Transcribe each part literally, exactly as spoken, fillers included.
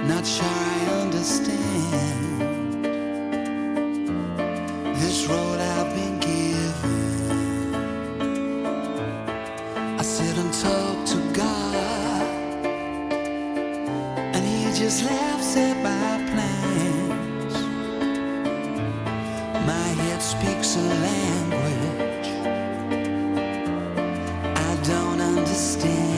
Not sure I understand this road I've been given. I sit and talk to God, and He just laughs at my plans. My head speaks a language I don't understand.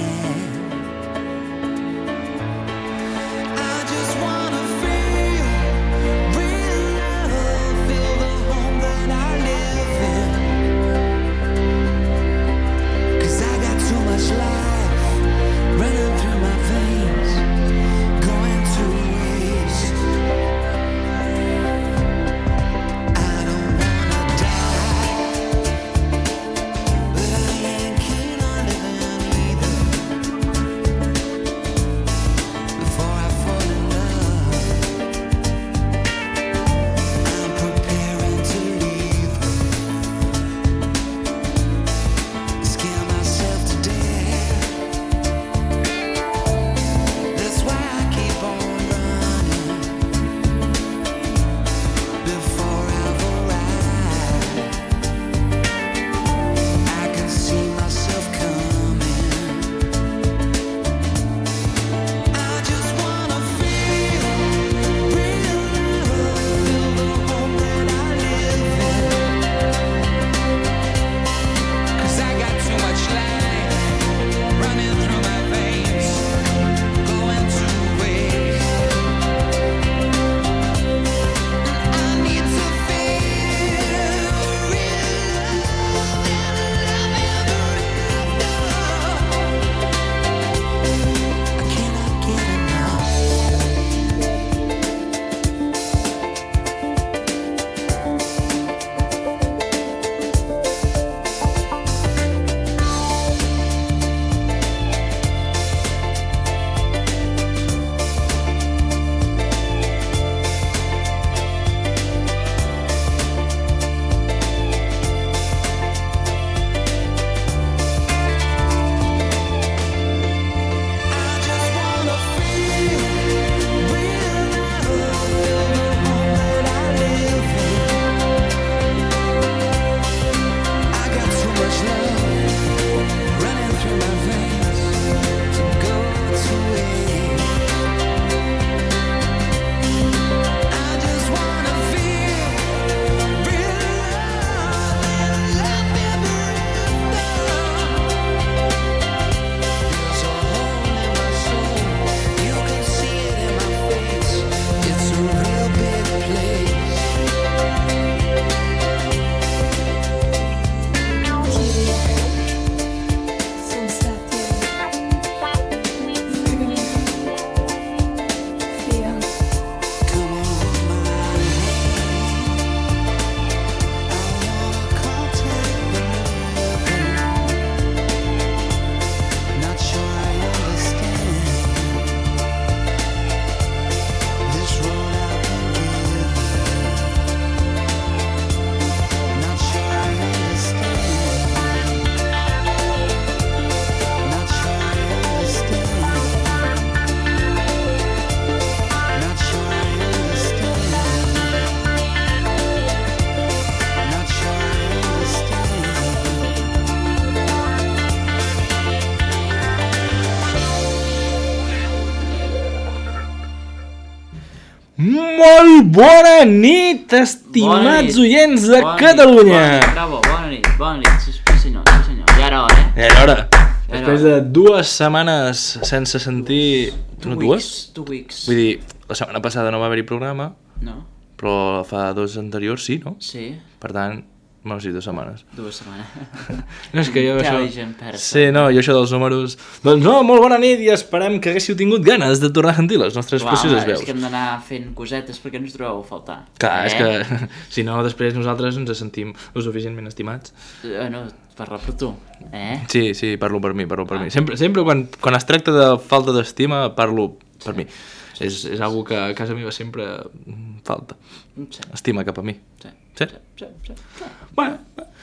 Molt bona nit, estimats nit. oients de Bona Catalunya. Nit, bona nit, bravo, bona nit, bona nit, sí, sí senyor, sí senyor, ja era hora, eh? Ja era hora. Ja era Després de dues setmanes sense sentir... Two No, weeks, dues? two weeks. Vull dir, la setmana passada no va haver-hi programa, No? però fa dos anteriors sí, no? Sí, Per tant, bueno, sí, dues setmanes. dues setmanes. No, és que jo això... Intelligent person. Sí, no, jo això dels números... Doncs no, molt bona nit i esperem que haguéssiu tingut ganes de tornar a sentir les nostres Clar, precioses home, veus. és que hem d'anar fent cosetes perquè no ens trobeu a faltar. Clar, eh? és que si no, després nosaltres ens sentim lo suficientment estimats. Eh, no, parla per tu, eh? Sí, sí, parlo per mi, parlo per mi. Sempre, sempre quan, quan es tracta de falta d'estima, parlo per mi. És, és algo que a casa meva sempre falta. Sí. Estima cap a mi. Sí. Sí? Sí, sí, sí. Bueno,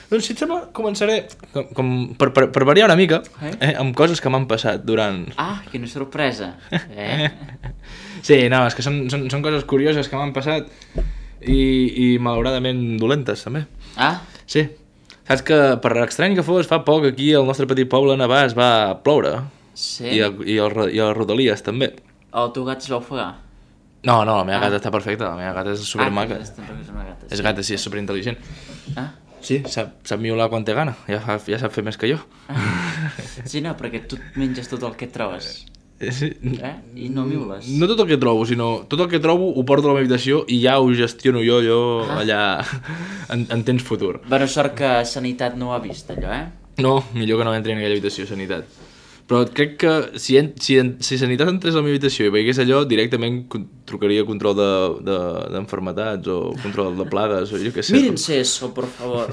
Doncs si et sembla, començaré com, com per, per, per variar una mica, Eh? eh, amb coses que m'han passat durant... Ah, quina sorpresa. Eh? Sí, no, és que són, són, són coses curioses que m'han passat i, i malauradament dolentes, també. Ah, Sí. Saps que, per estrany que fos, fa poc aquí al nostre petit poble a Navàs va ploure. sí? I, a, i, el, i a les Rodalies, també. El teu gat es va ofegar? No, no, la meva Ah. gata està perfecta, la meva gata és supermaca. Ah, que és una gata. És gata, sí, és superintel·ligent. Ah? Sí, sap, sap miolar quan té gana, ja, fa, ja sap fer més que jo. Sí, no, perquè tu et menges tot el que et trobes. Sí. Eh? I no miules. No tot el que trobo, sinó tot el que trobo ho porto a la meva habitació i ja ho gestiono jo, jo Ah. allà en, en temps futur. Bueno, sort que Sanitat no ho ha vist, allò, eh? No, millor que no entri en aquella habitació, Sanitat. Però crec que si, en, si, en, si Sanitat entrés a la meva habitació i veiés allò, directament con- trucaria a control d'enfermetats de, de, o control de plagues o jo què sé. Mírense eso, por favor.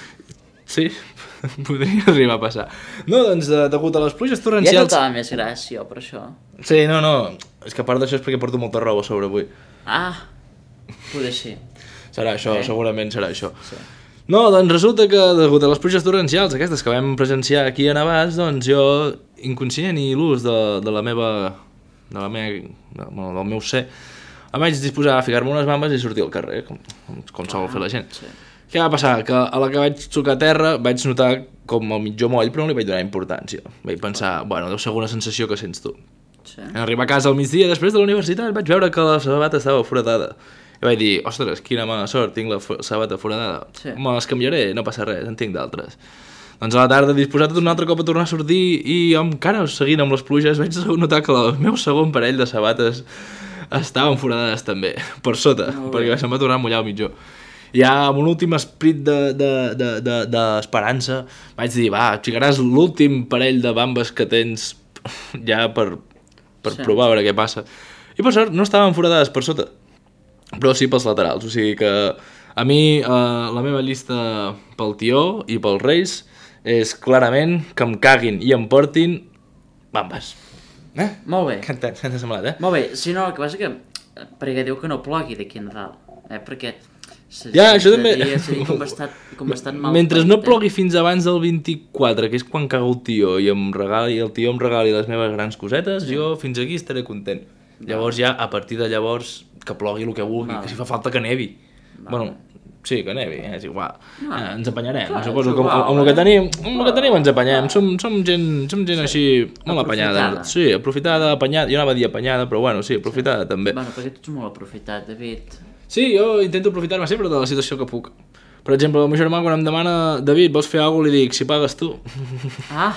Sí, podria arribar a passar. No, doncs, de, degut a les pluges Ja torrencials... notava més gràcia, per això. Sí, no, no, és que a part d'això és perquè porto molta roba a sobre avui. Ah, poder ser. Serà això, Eh? eh? segurament serà això. Sí. No, doncs resulta que degut a les pluges torrencials, aquestes que vam presenciar aquí a Navàs, doncs jo, inconscient i l'ús de, de la meva... de la meva... De, bueno, del meu ser, em vaig disposar a ficar-me unes bambes i sortir al carrer, com, com, com sol fer la gent. Sí. Què va passar? Que a la que vaig tocar a terra vaig notar com el mitjó moll, però no li vaig donar importància. Vaig pensar, bueno, deu ser alguna sensació que sents tu. Sí. En arribar a casa al migdia, després de la universitat, vaig veure que la sabata estava foradada. I vaig dir, ostres, quina mala sort, tinc la fo- sabata foradada. Sí. Me les canviaré, no passa res, en tinc d'altres. Doncs a la tarda, disposat un altre cop a tornar a sortir i encara seguint amb les pluges, vaig notar que el meu segon parell de sabates estaven foradades també, per sota, Molt bé. perquè se'm va tornar a mullar el mitjó. Ja amb un últim esprit d'esperança de, de, de, de vaig dir, va, ficaràs l'últim parell de bambes que tens ja per, per Sí. sí. provar a veure què passa. I per sort no estaven foradades per sota, però sí pels laterals, o sigui que a mi eh, la meva llista pel tió i pels reis és clarament que em caguin i em portin bambes. Eh? Molt bé. Què t'ha què t'ha semblat, eh? Molt bé, si no, el que passa que... Perquè diu que no plogui d'aquí a Nadal, eh? Perquè... se- Ja, se- això també- Seria, seria com bastant, com bastant mal Mentre fet, no eh? plogui fins abans del vint-i-quatre, que és quan caga el tió i em regali, el tió em regali les meves grans cosetes, sí. jo fins aquí estaré content. Llavors ja, a partir de llavors, que plogui el que vulgui, Vale. que si fa falta que nevi. Vale. Bueno, sí, que nevi, eh? és igual. No. Eh, ens apanyarem, Clar, suposo és que amb, igual, amb, el que eh? tenim, amb el que tenim ens apanyem. Som, som gent, som gent així molt apanyada. Aprofitada. Sí, aprofitada, apanyada. Jo anava a dir apanyada, però bueno, sí, aprofitada també. Bueno, perquè tu ets molt aprofitat, David. Sí, jo intento aprofitar-me sempre de la situació que puc. Per exemple, el meu germà quan em demana David, vols fer alguna cosa? Li dic, si pagues tu. Ah!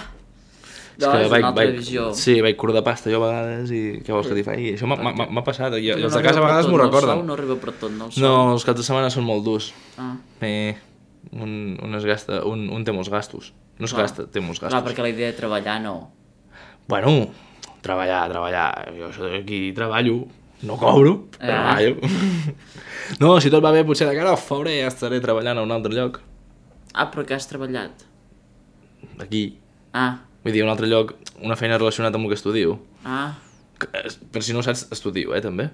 És No, que és vaig, una altra vaig, visió. sí, vaig curt de pasta jo a vegades i què vols que t'hi faci? Això m'ha- m'ha m'ha passat i, i els de arriba casa a per vegades tot, m'ho no, el recorden. sou no arriba per tot, no el sou. No, els caps de setmana són molt durs. Ah, Eh, un, un, es gasta, un, un té molts gastos. No es Clar. gasta, té molts clar, gastos. perquè la idea de treballar no. Bueno, treballar, treballar. Jo soc aquí treballo, no cobro, Eh. treballo. No, si tot va bé, potser de cara al febrer ja estaré treballant a un altre lloc. Ah, però que has treballat. Aquí. Ah, Vull dir, un altre lloc, una feina relacionada amb el que estudio. ah, Que, eh, per si no ho saps, estudio, eh, també.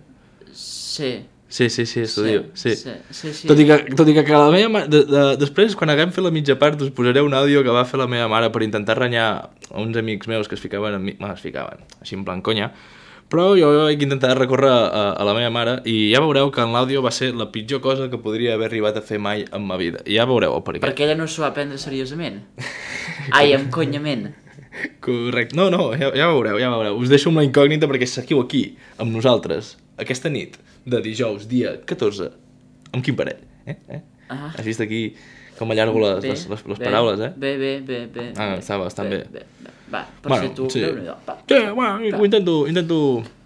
sí. Sí, sí, sí, estudio, sí. Sí, sí, sí. Tot i que, tot i que la meva mare... De, de, després, quan haguem fet la mitja part, us posaré un àudio que va fer la meva mare per intentar renyar a uns amics meus que es ficaven en mi... Bueno, es ficaven, així en plan conya. Però jo vaig intentar recórrer a, a la meva mare i ja veureu que en l'àudio va ser la pitjor cosa que podria haver arribat a fer mai en ma vida. I ja veureu el per què. Perquè ella no s'ho va prendre seriosament. Ai, amb conyament. Correcte. No, no, ja, ja veureu, ja veureu. Us deixo amb la incògnita perquè seguiu aquí, amb nosaltres, aquesta nit de dijous, dia catorze, amb quin parell? Eh? Eh? Ah. Has vist aquí com allargo les, Bé, les, les, les bé, paraules, eh? Bé, bé, bé, bé. Ah, està bastant bé. bé, bé. Va, per Bueno, ser tu, sí. Déu-n'hi-do. Va. Sí, bueno, ho intento, intento...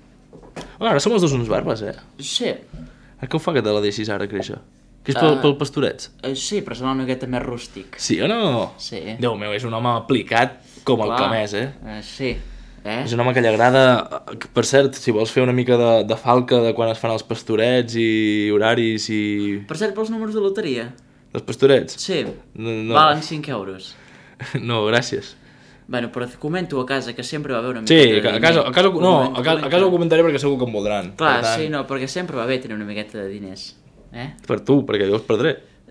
Ah, ara som els dos uns barbes, eh? Sí, A què ho fa que te la deixis ara créixer? Que és pel, Ah. pel pastorets? eh, sí, però sembla una miqueta més rústic. Sí o no? Sí. Déu meu, és un home aplicat com el Clar. que més, eh? Eh, sí. Eh? És un home que li agrada... Per cert, si vols fer una mica de, de falca de quan es fan els pastorets i horaris i... Per cert, pels números de loteria. Els pastorets? Sí, No, no. valen cinc euros. No, gràcies. Bueno, però et comento a casa que sempre va haver una Sí, miqueta de a casa, a casa, no, Comento, a casa, a casa ho comentaré perquè segur que em voldran. Clar, Per tant, sí, no, perquè sempre va bé tenir una miqueta de diners. Eh? Per tu, perquè jo els perdré.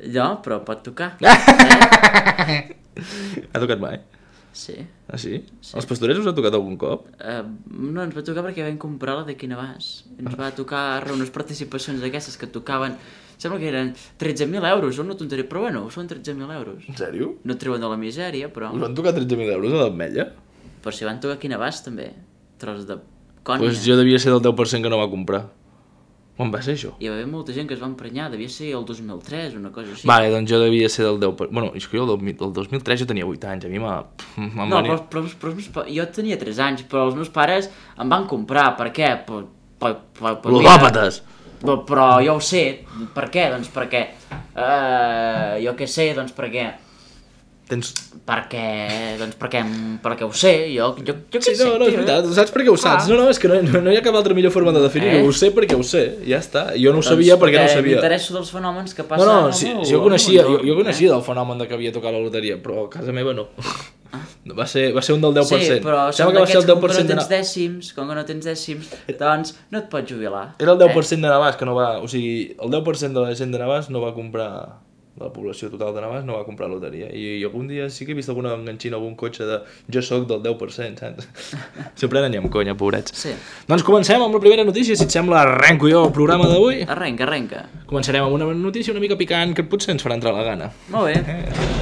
Jo, però pot tocar. Eh? Ha tocat mai? Sí. Ah, sí? sí? Els Pastorets us ha tocat algun cop? Uh, no, ens va tocar perquè vam comprar la de Quinavàs. Ens va tocar unes participacions d'aquestes que tocaven... Sembla que eren tretze mil euros, o no tonteria, però bueno, són tretze mil euros. En sèrio? No et treuen de la misèria, però... Us van tocar tretze mil euros a l'Ametlla? Però si van tocar Quinavàs també, tros de cònia. Doncs pues jo devia ser del deu per cent que no va comprar. Quan va ser això? Hi va haver molta gent que es va emprenyar, devia ser el dos mil tres, una cosa així. Vale, doncs jo devia ser del deu per cent. Bueno, és que jo el dos mil tres jo tenia vuit anys, a mi m'ha... No, però, però, però, però jo tenia tres anys, però els meus pares em van comprar, per què? Per, per, per, per Ludòpates! Però, però jo ho sé, per què? Doncs perquè... Uh, jo què sé, doncs perquè... Tens... Perquè... Doncs perquè... Perquè ho sé, jo, jo, jo què Sí, sé. no, no, és veritat, ho saps perquè ho saps. No, no, és que no, no, no hi ha cap altra millor forma de definir-ho. Eh? Ho sé perquè ho sé, ja està. Jo no ho Doncs sabia perquè no ho sabia. m'interesso dels fenòmens que No, passen... no, sí, sí, jo coneixia, jo, jo eh? coneixia del fenomen de que havia tocat la loteria, però a casa meva no. Va ser, va ser un del deu per cent. Sí, però Sembla són que va ser el d'aquests deu com per que cent no de tens dècims, com que no tens dècims, doncs no et pots jubilar. Era el deu eh? per cent de Navàs que no va... O sigui, el deu per cent de la gent de Navàs no va comprar... De la població total de Navàs no va comprar loteria. I, i algun dia sí que he vist alguna enganxina, algun cotxe de jo sóc del deu per cent, saps? Sempre eren amb conya, pobrets. Sí. Doncs comencem amb la primera notícia, si et sembla arrenco jo el programa d'avui. Arrenca, arrenca. Començarem amb una notícia una mica picant que potser ens farà entrar la gana. Molt bé.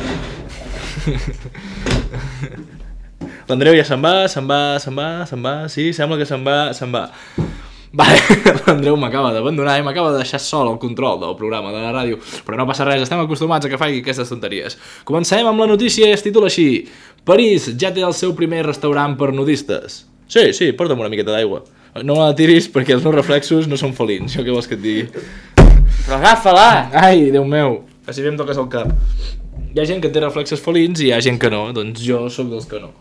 L'Andreu ja se'n va, se'n va, se'n va, se'n va, sí, sembla que se'n va, se'n va. Vale, l'Andreu m'acaba d'abandonar i m'acaba de deixar sol el control del programa de la ràdio, però no passa res, estem acostumats a que faci aquestes tonteries. Comencem amb la notícia i es titula així: París ja té el seu primer restaurant per nudistes. Sí, sí, porta'm una miqueta d'aigua. No me la tiris perquè els meus reflexos no són felins, això què vols que et digui? Però agafa-la! Ai, Déu meu, quasi bé em toques el cap. Hi ha gent que té reflexes felins i hi ha gent que no, doncs jo sóc dels que no.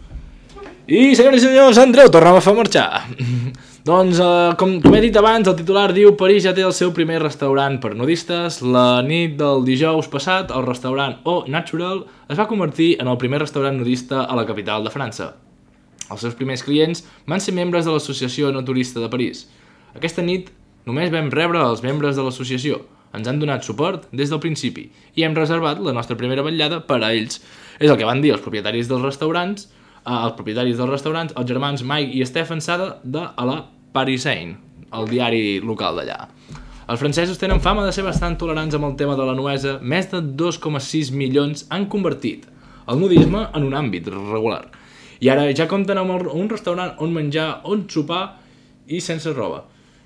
I, senyores i senyors, Andreu, tornem a fer marxar. Doncs, eh, com, com he dit abans, el titular diu: París ja té el seu primer restaurant per nudistes. La nit del dijous passat, el restaurant Au Natural es va convertir en el primer restaurant nudista a la capital de França. Els seus primers clients van ser membres de l'Associació No Turista de París. Aquesta nit només vam rebre els membres de l'associació. Ens han donat suport des del principi i hem reservat la nostra primera vetllada per a ells. És el que van dir els propietaris dels restaurants, eh, els propietaris dels restaurants, els germans Mike i Stefan Sada de a la Parisien, el diari local d'allà. Els francesos tenen fama de ser bastant tolerants amb el tema de la nuesa. Més de dos coma sis milions han convertit el nudisme en un àmbit regular. I ara ja compten amb un restaurant on menjar, on sopar i sense roba.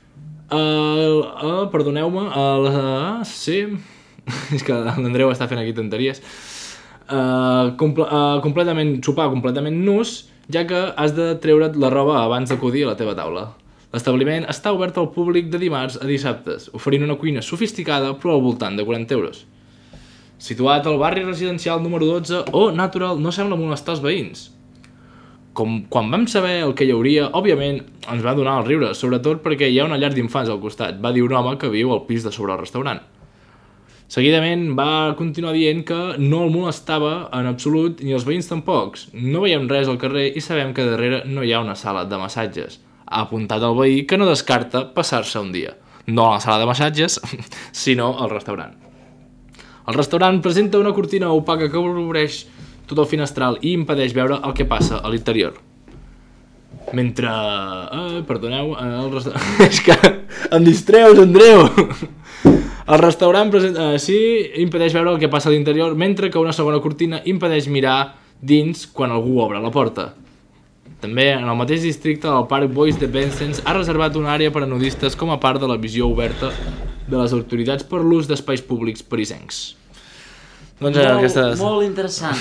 Uh, uh, perdoneu-me, uh, sí, és que l'Andreu està fent aquí tonteries. Uh, comple uh, completament, sopar completament nus, ja que has de treure't la roba abans d'acudir a la teva taula. L'establiment està obert al públic de dimarts a dissabtes, oferint una cuina sofisticada però al voltant de quaranta euros. Situat al barri residencial número dotze, Au Natural no sembla molestar els veïns. Com, quan vam saber el que hi hauria, òbviament ens va donar el riure, sobretot perquè hi ha una llar d'infants al costat, va dir un home que viu al pis de sobre el restaurant. Seguidament va continuar dient que no el molestava en absolut ni els veïns tampoc. No veiem res al carrer i sabem que darrere no hi ha una sala de massatges. Ha apuntat el veí que no descarta passar-se un dia. No a la sala de massatges, sinó al restaurant. El restaurant presenta una cortina opaca que cobreix tot el finestral i impedeix veure el que passa a l'interior. Mentre... Eh, perdoneu, eh, el restaurant... És que em distreus, Andreu! El restaurant presenta... Eh, sí, impedeix veure el que passa a l'interior, mentre que una segona cortina impedeix mirar dins quan algú obre la porta. També, en el mateix districte, el Parc Bois de Vincennes ha reservat una àrea per a nudistes com a part de la visió oberta de les autoritats per l'ús d'espais públics parisencs. Doncs molt, aquestes... molt interessant.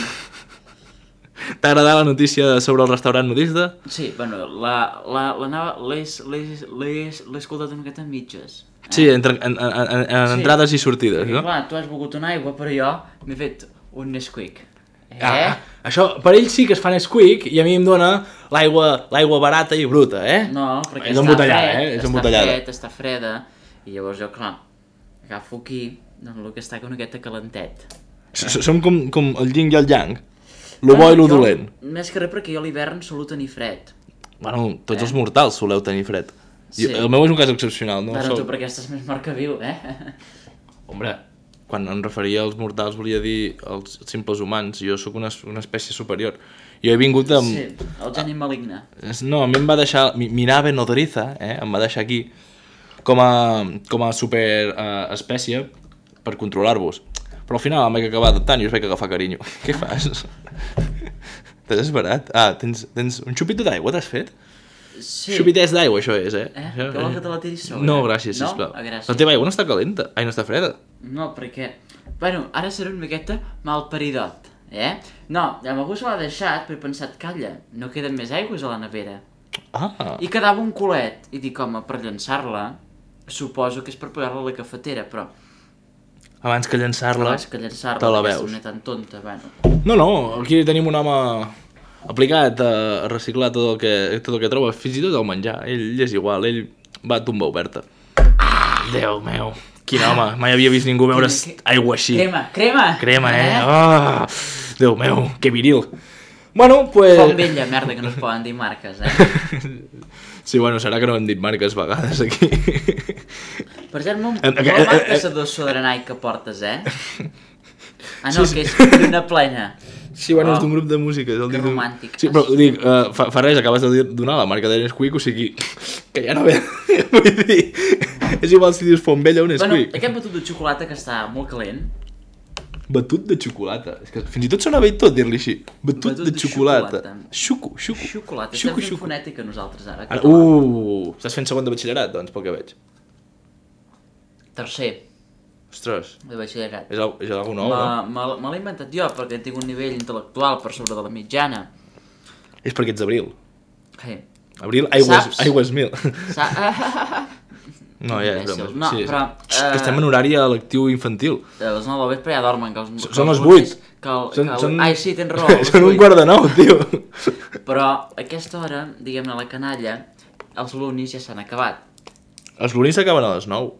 T'ha agradat la notícia sobre el restaurant nudista? Sí, bueno, la, la, la, l'he escoltat una miqueta en mitges. Eh? Sí, entre, en, en, en, en sí. Entrades i sortides, no? Clar, tu has begut una aigua, però jo m'he fet un Nesquik. Eh? Ah, això, per ells sí que es fa Nesquik i a mi em dona l'aigua l'aigua barata i bruta, eh? No, perquè és està fred, eh? és està fred, està freda, i llavors jo, clar, agafo aquí, doncs el que està una miqueta calentet. Eh? Som com, com el yin i el yang, lo bo i lo dolent. Més que res perquè jo a l'hivern solo tenir fred. Bueno, tots eh? els mortals soleu tenir fred. Sí. Jo, el meu és un cas excepcional, no? Però Sol... tu perquè estàs més mort que viu, eh? Hombre, quan em referia als mortals volia dir els simples humans. Jo sóc una, una espècie superior. Jo he vingut amb... Sí, el geni maligne. No, a mi em va deixar... Mi nave nodriza, eh? Em va deixar aquí com a, com a super uh, espècie per controlar-vos. Però al final em vaig acabar adaptant i us vaig agafar carinyo. Què fas? T'has esperat? Ah, tens, tens un xupito d'aigua, t'has fet? Sí. Xupitès d'aigua, això és, eh? Eh? Això, Que vols que te la tiris sobre? No, gràcies, no? sisplau. Ah, gràcies. La teva aigua no està calenta. Ai, no està freda. No, perquè... Bueno, ara serà una miqueta malparidot, eh? No, ja m'algú se l'ha deixat, però he pensat, calla, no queden més aigües a la nevera. Ah, I quedava un culet, i dic, home, per llançar-la, suposo que és per posar-la a la cafetera, però abans que llançar-la, abans que llançar-la, te la d'aquesta veus. manera tan tonta, bueno. No, no, aquí tenim un home aplicat a reciclar tot el que, tot el que troba, fins i tot el menjar. Ell és igual, ell va a tomba oberta. Ah, Déu meu, quin home, mai havia vist ningú beure Que- aigua així. Crema, crema! Crema, eh? Ah, Déu meu, que viril. Bueno, pues... Font vella, merda, que no es poden dir marques, eh? Sí, bueno, serà que no hem dit marques vegades aquí. Per cert, mon... En- la eh, eh, marca eh. s'adosso de Nike que portes, eh? Ah, Sí, no, sí. que és una plena. Sí, bueno, Oh, és d'un grup de música. És el que dic d'un- romàntic. Sí, però dic, uh, fa, fa res, acabes de dir- donar la marca de Nesquik, o sigui, que ja no ve... Vull dir, és igual si dius font vella o Bueno, Nesquik. aquest batut de xocolata que està molt calent. Batut de xocolata. És que fins i tot sona bé i tot dir-li així. Batut, Batut de, de xocolata. xocolata. Xuco, xuco. Xocolata. Xuco, Estem fent xuco. fonètica nosaltres ara. Ara, català. uh, estàs fent segon de batxillerat, doncs, pel que veig. Tercer Ostres, de batxillerat. és, al, és algo nou, no? Me me- me l'he inventat jo perquè tinc un nivell intel·lectual per sobre de la mitjana. És perquè ets abril. Hey. Abril, aigües, Saps? aigües mil. Sa No, ja és Imbècils. broma. No, sí, però, sí. eh, Que estem en horari lectiu infantil. A les nou del vespre ja dormen. Que els, que Són els les vuit. bonis- Que el, Són- que el, són- Ai, sí, tens raó. a les Són un vuit. quart de nou, tio. Però a aquesta hora, diguem-ne, a la canalla, els lunis ja s'han acabat. Els lunis s'acaben a les nou.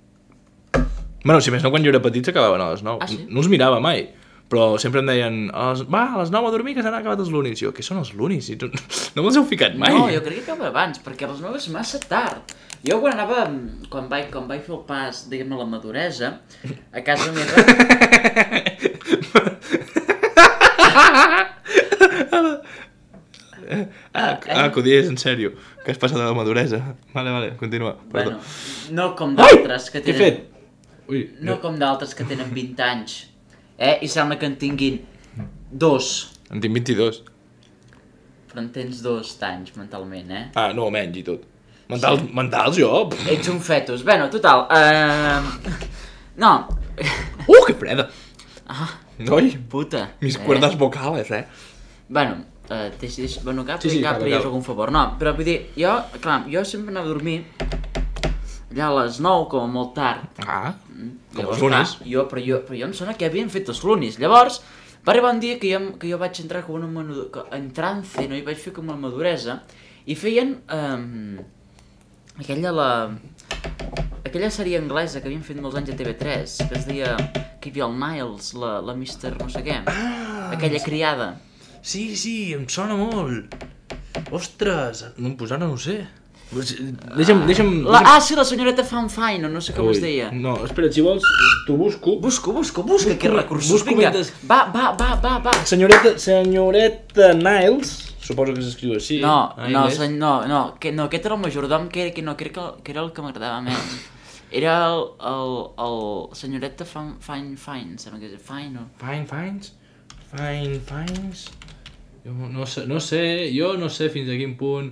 Bueno, si més no, quan jo era petit s'acabaven a les nou. Ah, sí? No els mirava mai. Però sempre em deien, a les, va, a les nou a dormir que s'han acabat els lunis. Jo, què són els lunis? Si tu... No me'ls heu ficat mai. No, jo crec que acaba abans, perquè a les nou és massa tard. Jo quan anava, quan vaig, quan vaig fer el pas, diguem-ne, a la maduresa, a casa meva... Ah, eh? ah, que ho dies en sèrio. Que has passat a la maduresa. Vale, vale, continua. Bueno, Perdó. no com Ai! d'altres que Què he tenen... fet? Ui, No com d'altres que tenen vint anys. Eh? I sembla que en tinguin dos. en tinc vint-i-dos. Però en tens dos d'anys mentalment, eh? Ah, no, menys i tot. Mentals, sí. mentals jo? Pff. Ets un fetus. Bueno, total. Uh... No. Uh, que freda. Ah, Noi, puta. mis eh? cuerdas vocales, eh? Bueno, uh, deix, deix, bueno, cap, Sí, sí, cap, acaba, cap, acaba. algun favor. No, però vull dir, jo, clar, jo sempre anava a dormir allà a les nou, com a molt tard. Ah, com Llavors, els lunis. clar, jo, però, jo, però jo em sona que havien fet els lunis. Llavors, va arribar un dia que jo, que jo vaig entrar com una manu... que- en trance, no? I vaig fer com una maduresa, i feien um, aquella la... aquella sèrie anglesa que havien fet molts anys a T V tres, que es deia, que hi havia el Niles, la, la mister no sé què, Ah, aquella criada. sí, sí, em sona molt. Ostres, no, pues ara no ho sé. Deixa'm, deixa'm... La, ah, sí, la senyoreta Fan Fine, o no sé com Ui, es deia. No, espera, si vols, t'ho busco. Busco, busco, busca, que recursos. busco Vinga, mentre- va, va, va, va, va. Senyoreta, senyoreta Niles, suposo que s'escriu així. No, en no, anglès. sen, no, no, que, no, aquest era el majordom, que, que no, crec que, que era el que m'agradava més. Era el, el, el senyoreta Fan, Fine Fine, sembla que és Fine o... Fine Fines? Fine Fines? Jo no sé, no sé, jo no sé fins a quin punt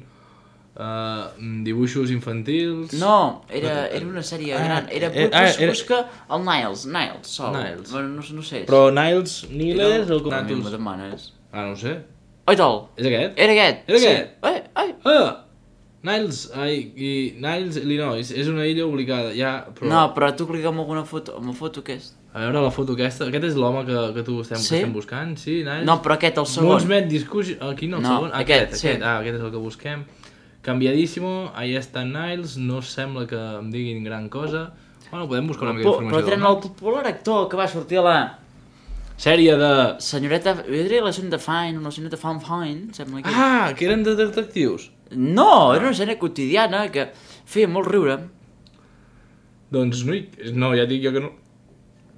uh, dibuixos infantils... No, era, era una sèrie Ah, gran, era, eh, bus, ah, bus, era- busca el Niles, Niles, sol. Niles. Bueno, no, no sé. Però Niles, Niles, o com A mi tu... me demanes. Ah, no ho sé. Oi, tol, És aquest? era aquest. Era sí. aquest? Ai, ai. Ah! Niles, ai, i Niles, Illinois, és una illa obligada, ja, però... No, però tu clica amb alguna foto, amb la foto que és. A veure la foto aquesta, aquest és l'home que, que tu estem, Sí? que estem buscant, sí, Niles? No, però aquest, el segon. Most Met Discussion, aquí no, el No, segon, ah, aquest, aquest, sí. aquest, ah, aquest és el que busquem. Canviadíssimo, ahí està Niles, no sembla que em diguin gran cosa. Bueno, podem buscar una mica Però, però d'informació tenen del el popular actor que va sortir a la... Sèrie de... Senyoreta... Jo diria la senyoreta Fine, o la senyoreta Fan Fine, sembla que... Ah, que eren de detectius. No, era una sèrie quotidiana que feia molt riure. Doncs no, hi- no, ja dic jo que no...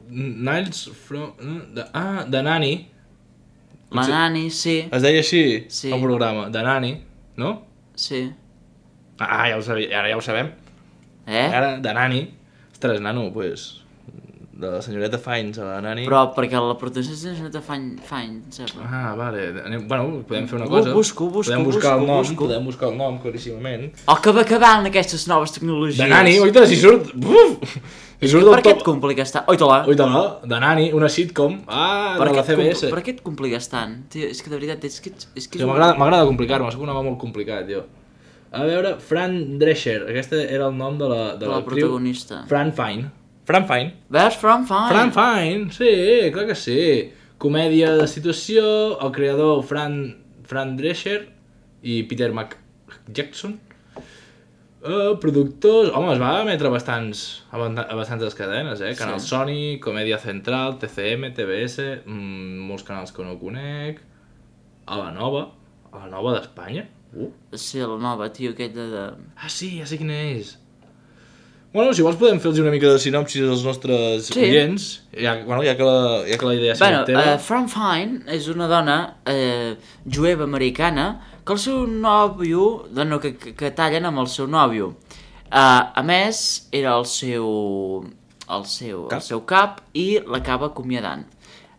Niles from... De, ah, de Nani. La Nani, sí. Es deia així, Sí. el programa, de Nani, no? Sí. Ah, ja ho sabia, ara ja ho sabem. Eh? Ara, de Nani. Ostres, nano, pues... De la senyoreta Fines a la Nani... Però perquè la protagonista és una Fine, Fine, sembla. Ah, vale. Anem, bueno, podem fer una Ho cosa. busco, ho busco, podem ho buscar busco, el nom, busco. podem buscar el nom, claríssimament. Oh, que va acabant aquestes noves tecnologies. De Nani, oita, si surt... Uf! Si surt Per del què et top... compliques tant? Oita-la. Oita, no? De Nani, una sitcom. Ah, Per de què la et C B compl- S. Per què et compliques tant? Tio, és que de veritat, és que... És que és Jo un- M'agrada m'agrada complicar-me, soc un home molt complicat, jo. A veure, Fran Drescher, aquesta era el nom de la, de De la l'actriu. protagonista. Fran Fine. Fran Fine. Veus? From Fine. Fran Fine, sí, clar que sí. Comèdia de situació, el creador Fran, Fran Drescher i Peter Mac Jackson. Uh, productors... Home, es va emetre bastants, a banda- a bastantes cadenes, eh? Canal Sí. Sony, Comèdia Central, T C M, T B S, mm, molts canals que no conec, a la Nova, a la Nova d'Espanya. Uh. Sí, la nova, tio, aquella de... Ah, sí, ja sé quina és. Bueno, si vols podem fer-los una mica de sinopsis als nostres Sí. oients, ja, bueno, ja, que la, ja que la idea ha sigut Bueno, teva. uh, Fran Fine és una dona uh, jueva americana que el seu nòvio, bueno, que, que, que tallen amb el seu nòvio. Uh, a més, era el seu, el seu, Cap. el seu cap i l'acaba acomiadant.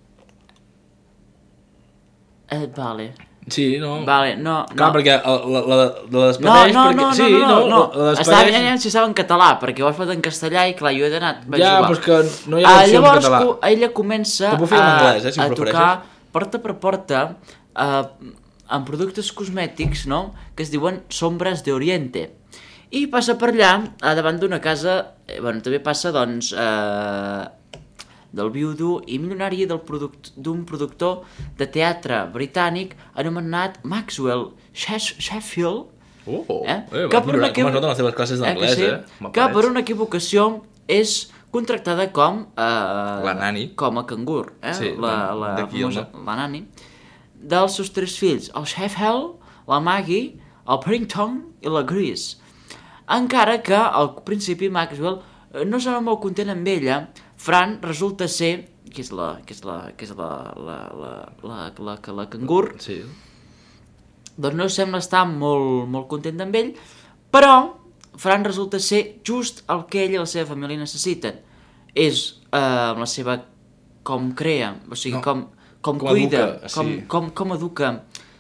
Uh, vale. Sí, no... Vale, no, Clar, no. perquè la, la, la, la No, despedeix... no, perquè... no, no, sí, no, no, no. la Estava despedeix... mirant si estava en català, perquè ho has fet en castellà i clar, jo he d'anar... vaig Ja, jugar. però és que no hi ha Ah, opció en llavors, català. co- ella comença T'ho puc fer en a, anglès, eh, si ho a prefereixes. tocar porta per porta uh, amb productes cosmètics, no?, que es diuen Sombras de Oriente. I passa per allà, a davant d'una casa... Eh, bueno, també passa, doncs, eh, del viudo i milionari del product, d'un productor de teatre britànic anomenat Maxwell Shef- Sheffield, Oh, eh? eh, que vas per una millorar, com es noten les teves classes d'anglès, que sí? eh? Que M'apareix. per una equivocació és contractada com... Eh, La nani. Com a cangur, eh? Sí, la, la, d'aquí el famosa, la nani. Dels seus tres fills, el Sheffield, la Maggie, el Paddington i la Grace. Encara que al principi Maxwell eh, no estava molt content amb ella, Fran resulta ser, que és la, que és la, que és la, la, la, la, la, la, la cangur, Sí. doncs no sembla estar molt, molt content amb ell, però Fran resulta ser just el que ell i la seva família necessiten. És eh, amb la seva... com crea, o sigui, No, com, com, com cuida, educa, com, sí. com, com educa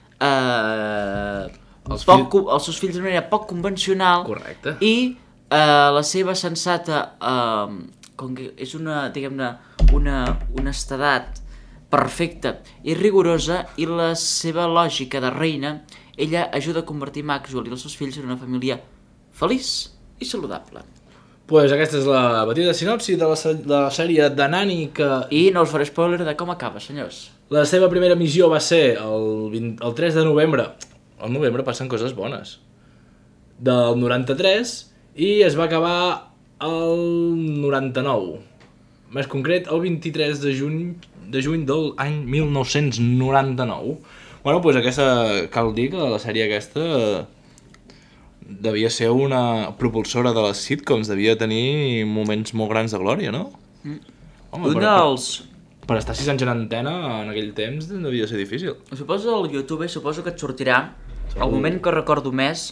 eh, Els poc, fills- co- els seus fills de manera poc convencional Correcte. i eh, la seva sensata eh, com que és una, diguem-ne, una honestedat perfecta i rigorosa i la seva lògica de reina, ella ajuda a convertir Maxwell i els seus fills en una família feliç i saludable. Pues aquesta és la petita sinopsi de la, se- de la sèrie de Nani que I no us faré spoiler de com acaba, senyors. la seva primera missió va ser el, vint, el tres de novembre. Al novembre passen coses bones. Del noranta-tres i es va acabar el noranta-nou. Més concret, el vint-i-tres de juny de juny de l'any mil nou-cents noranta-nou. Bueno, doncs aquesta, cal dir que la sèrie aquesta eh, devia ser una propulsora de les sitcoms, devia tenir moments molt grans de glòria, no? Mm. Home, Un per, dels... per estar sis anys en antena en aquell temps devia ser difícil. Suposo al YouTube, suposo que et sortirà el moment que recordo més.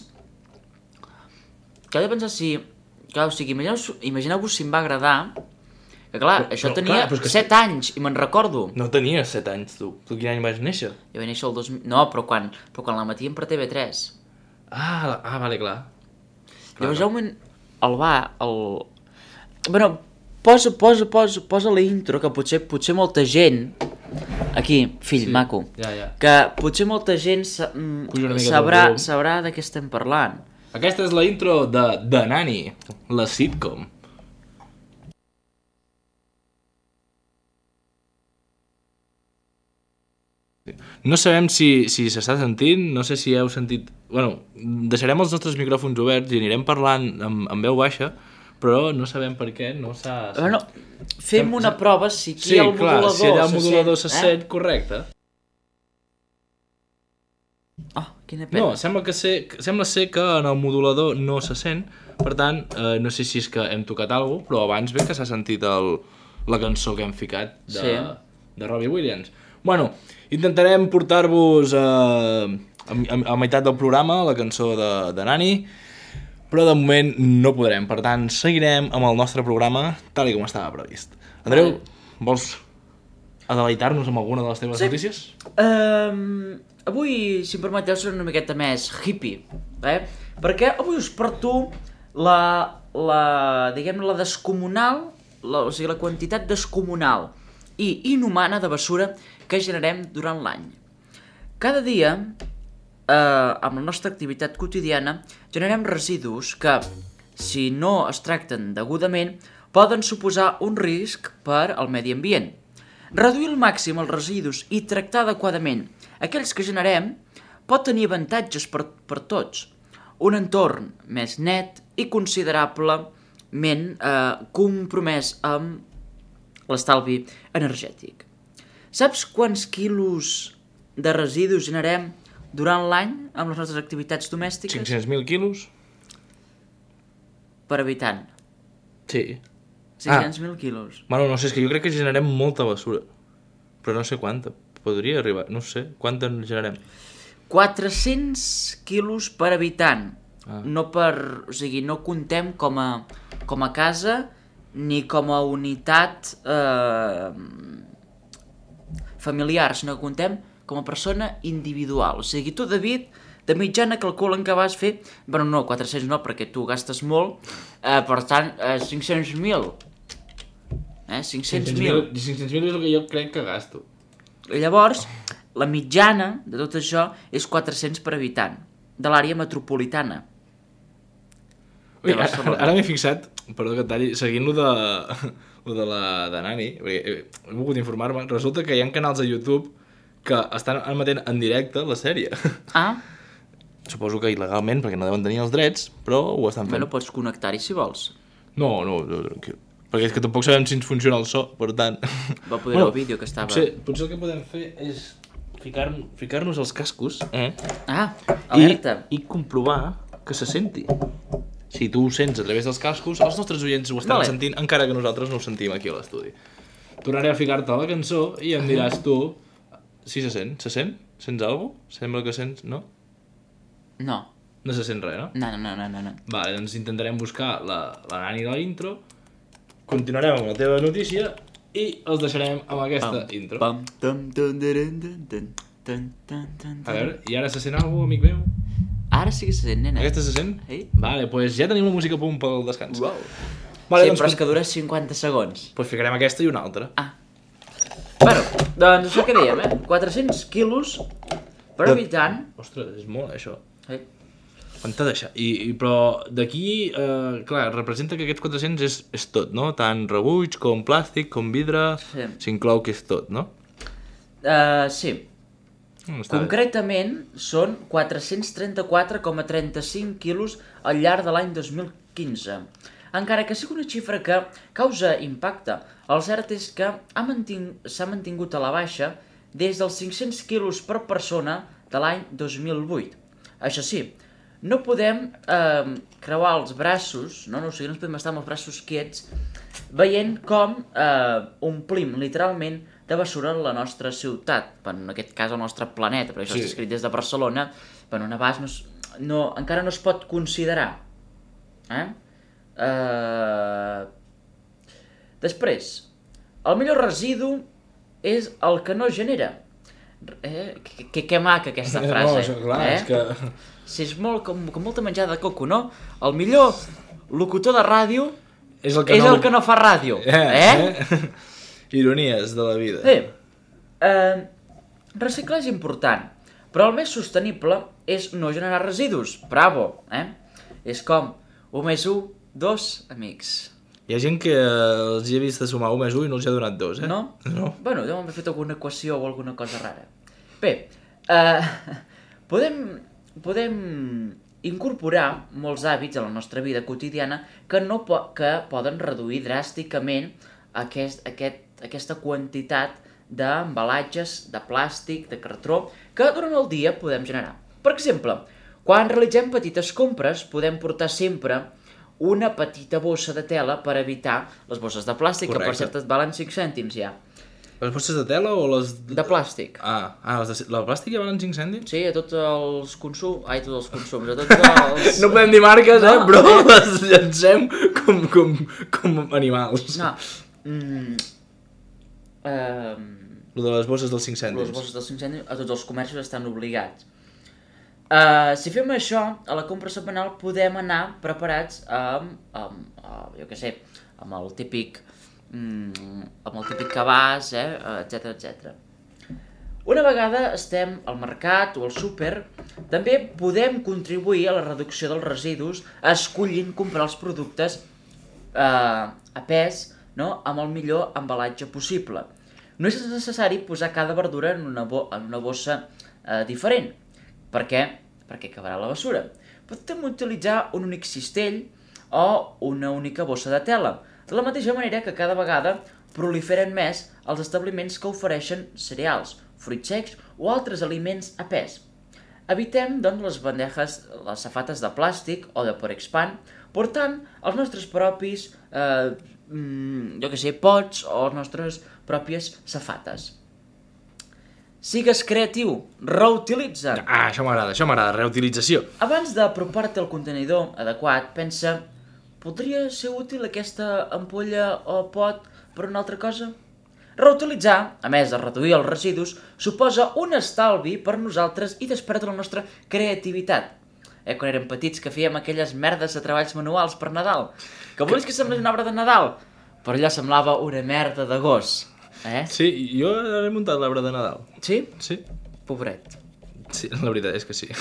Que he de pensar si... Clar, o sigui, imagineu-vos imagineu si em va agradar. Que clar, Però- això però, tenia clar, però és que- set anys i me'n recordo. No tenies set anys, tu. Tu quin any vas néixer? Jo vaig néixer el dos mil... No, però quan, però quan la matien per T V tres. Ah, la- ah vale, clar. Llavors, ja un moment, el va, el... Bueno, posa, posa, posa, posa la intro, que potser, potser molta gent... Aquí, fill, Sí, maco. ja, ja. Que potser molta gent sa, mm, Puja una mica sabrà, del volum. sabrà de què estem parlant. Aquesta és la intro de The Nanny, la sitcom. No sabem si si s'està sentint, no sé si heu sentit... Bueno, deixarem els nostres micròfons oberts i anirem parlant amb, amb veu baixa, però no sabem per què no s'ha... Bueno, fem una prova si aquí Sí, el clar, modulador si allà el se modulador se sent, sent, correcte. Oh, quina pena. No, sembla, que ser, sembla ser que en el modulador no se sent, per tant, eh, no sé si és que hem tocat alguna cosa, però abans bé que s'ha sentit el, la cançó que hem ficat de, Sí. de Robbie Williams. Bueno, intentarem portar-vos a, a, a, a meitat del programa la cançó de, de Nani, però de moment no podrem. Per tant, seguirem amb el nostre programa tal i com estava previst. Andreu, vols adeleitar-nos amb alguna de les teves Sí. notícies? Um, avui, si em permeteu, serà una miqueta més hippie, eh? Perquè avui us porto la, la diguem la descomunal, la, o sigui, la quantitat descomunal i inhumana de bessura que generem durant l'any. Cada dia, eh, amb la nostra activitat quotidiana, generem residus que, si no es tracten degudament, poden suposar un risc per al medi ambient. Reduir al màxim els residus i tractar adequadament aquells que generem pot tenir avantatges per, per tots. Un entorn més net i considerablement eh, compromès amb l'estalvi energètic. Saps quants quilos de residus generem durant l'any amb les nostres activitats domèstiques? cinc-cents mil quilos? Per habitant. Sí. cinc-cents mil quilos. Bueno, no sé, és que jo crec que generem molta bessura. Però no sé quanta. Podria arribar, no sé. Quanta en generem? quatre-cents quilos per habitant. Ah. No per... O sigui, no contem com a, com a casa ni com a unitat eh, familiar, sinó que contem com a persona individual. O sigui, tu, David, de mitjana calculen que vas fer... Bueno, no, quatre-cents no, perquè tu gastes molt. Eh, per tant, eh, cinc-cents mil. Eh, cinc-cents mil. cinc-cents mil és el que jo crec que gasto. Llavors, la mitjana de tot això és quatre-cents per habitant, de l'àrea metropolitana. Ui, De ara Barcelona. ara m'he fixat, perdó que et talli, seguint lo de, lo de la de Nani, perquè he, he volgut informar-me, resulta que hi ha canals a YouTube que estan emetent en directe la sèrie. Ah, Suposo que il·legalment, perquè no deuen tenir els drets, però ho estan fent. bueno, pots connectar-hi si vols. No, no, no, tranquil. Perquè és que tampoc sabem si ens funciona el so, per tant... Va poder el vídeo que estava... Potser, potser el que podem fer és ficar-nos ficar els cascos, eh? Ah, I, alerta. i comprovar que se senti. Si tu ho sents a través dels cascos, els nostres oients ho estan Vale. sentint, encara que nosaltres no ho sentim aquí a l'estudi. Tornaré a ficar-te la cançó i em diràs tu si se sent. Se sent? Sents alguna cosa? Sembla que sents... No? No. No se sent res, no? No, no, no, no, no. Vale, doncs intentarem buscar la, la Nani de la intro, continuarem amb la teva notícia i els deixarem amb aquesta intro. Pam, tam, tam, daran, dan, dan, tan, tan, tan, A tan. veure, i ara se sent alguna cosa, amic meu? Ara sí que se sent, nena. Aquesta se sent? Sí. Vale, doncs pues ja tenim la música a punt pel descans. Uau. Vale, Sí, doncs, però és que dura cinquanta segons. pues ficarem aquesta i una altra. Ah. Bueno, doncs això que dèiem, eh? quatre-cents quilos per De- habitant. Ostres, és molt, això. Sí. Quant t'ha deixat? I, i, però d'aquí, eh, clar, representa que aquests quatre-cents és, és tot, no? Tant rebuig com plàstic, com vidre, Sí. s'inclou que és tot, no? Uh, sí. Mm, està bé. Concretament són quatre-cents trenta-quatre coma trenta-cinc quilos al llarg de l'any dos mil quinze. Encara que sigui una xifra que causa impacte, el cert és que ha manting... s'ha mantingut a la baixa des dels cinc-cents quilos per persona de l'any dos mil vuit. Això sí, no podem eh, creuar els braços, no? No, o sigui, no ens podem estar amb els braços quiets, veient com eh, omplim literalment de bessura la nostra ciutat, bueno, en aquest cas el nostre planeta, perquè això Sí. està escrit des de Barcelona, bueno, un abast no, es- no, encara no es pot considerar. Eh? Eh... Després, el millor residu és el que no genera. Eh? Que, que, que maca aquesta frase. No, això, clar, eh? és que... Si és molt, com, com molta menjada de coco, no? El millor locutor de ràdio És el que és no... el que no fa ràdio. Eh, Eh? eh? Ironies de la vida. Sí. Eh, reciclar és important, però el més sostenible és no generar residus. Bravo, eh? És com u més u, dos amics. Hi ha gent que els hi he vist de sumar un més un i no els hi ha donat dos, eh? No? No. Bueno, deuen haver fet alguna equació o alguna cosa rara. Bé, eh, podem, podem incorporar molts hàbits a la nostra vida quotidiana que, no po que poden reduir dràsticament aquest, aquest, aquesta quantitat d'embalatges, de plàstic, de cartró, que durant el dia podem generar. Per exemple, quan realitzem petites compres, podem portar sempre una petita bossa de tela per evitar les bosses de plàstic, Correcte. que per cert et valen cinc cèntims ja. Les bosses de tela o les... De plàstic. Ah, ah les de... la plàstic ja valen cinc cèntims? Sí, a tots els consums... Ai, tots els consums, a tots els... No podem dir marques, eh, No, però eh? les llancem com, com, com animals. No. Mm. Um, Lo de les bosses dels cinc cèntims. les bosses dels cinc cèntims a tots els comerços estan obligats. Uh, si fem això, a la compra setmanal podem anar preparats amb, amb, amb jo què sé, amb el típic, mm, amb el típic cabàs, eh, etcètera, etcètera. Una vegada estem al mercat o al súper, també podem contribuir a la reducció dels residus escollint comprar els productes eh, a pes, no?, amb el millor embalatge possible. No és necessari posar cada verdura en una, bo en una bossa eh, diferent. Per què? Perquè acabarà a la bessura. Podem utilitzar un únic cistell o una única bossa de tela, de la mateixa manera que cada vegada proliferen més els establiments que ofereixen cereals, fruits secs o altres aliments a pes. Evitem, doncs, les bandejes, les safates de plàstic o de Porexpan, portant els nostres propis, eh, mm, jo què sé, pots o les nostres pròpies safates. Sigues creatiu, reutilitza. Ah, això m'agrada, això m'agrada, reutilització. Abans d'apropar-te al contenidor adequat, pensa, podria ser útil aquesta ampolla o pot per una altra cosa? Reutilitzar, a més de reduir els residus, suposa un estalvi per nosaltres i desperta la nostra creativitat. Eh, quan érem petits que fèiem aquelles merdes de treballs manuals per Nadal. Que volies que semblés una obra de Nadal? Però allò semblava una merda de gos. Eh? Sí, jo he muntat l'arbre de Nadal. Sí? Sí. Pobret. Sí, la veritat és que sí.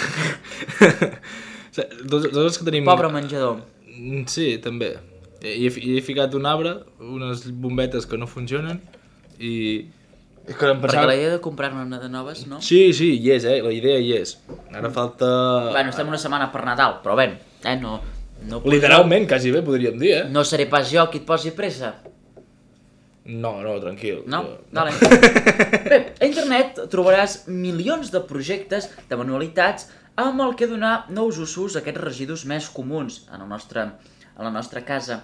tots, tots els que tenim... Pobre menjador. Sí, també. I he, he ficat un arbre, unes bombetes que no funcionen, i... És que em Perquè pensava... la idea de comprar-ne una de noves, no? Sí, sí, hi és, eh? La idea hi és. Ara falta... Bueno, estem una setmana per Nadal, però bé, eh, no... no Literalment, quasi bé, podríem dir, eh? No seré pas jo qui et posi pressa. No, no, tranquil. No? Jo- Vale. Bé, a internet trobaràs milions de projectes, de manualitats, amb el que donar nous usos a aquests residus més comuns en, el nostre, en la nostra casa.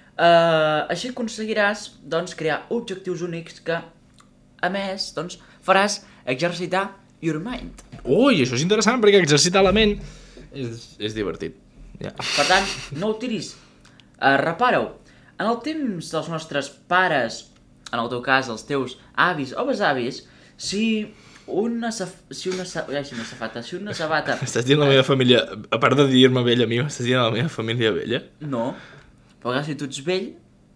Uh, així aconseguiràs, doncs, crear objectius únics que, a més, doncs, faràs exercitar your mind. Ui, això és interessant, perquè exercitar la ment és, és divertit. Ja. Per tant, no ho tiris, uh, repara-ho. En el temps dels nostres pares, en el teu cas, els teus avis o besavis, si una, saf... si una, sa... Ai, si una safata, si una sabata... Estàs dient la meva família, a part de dir-me vella a mi, estàs dient la meva família vella? No, però si tu ets vell,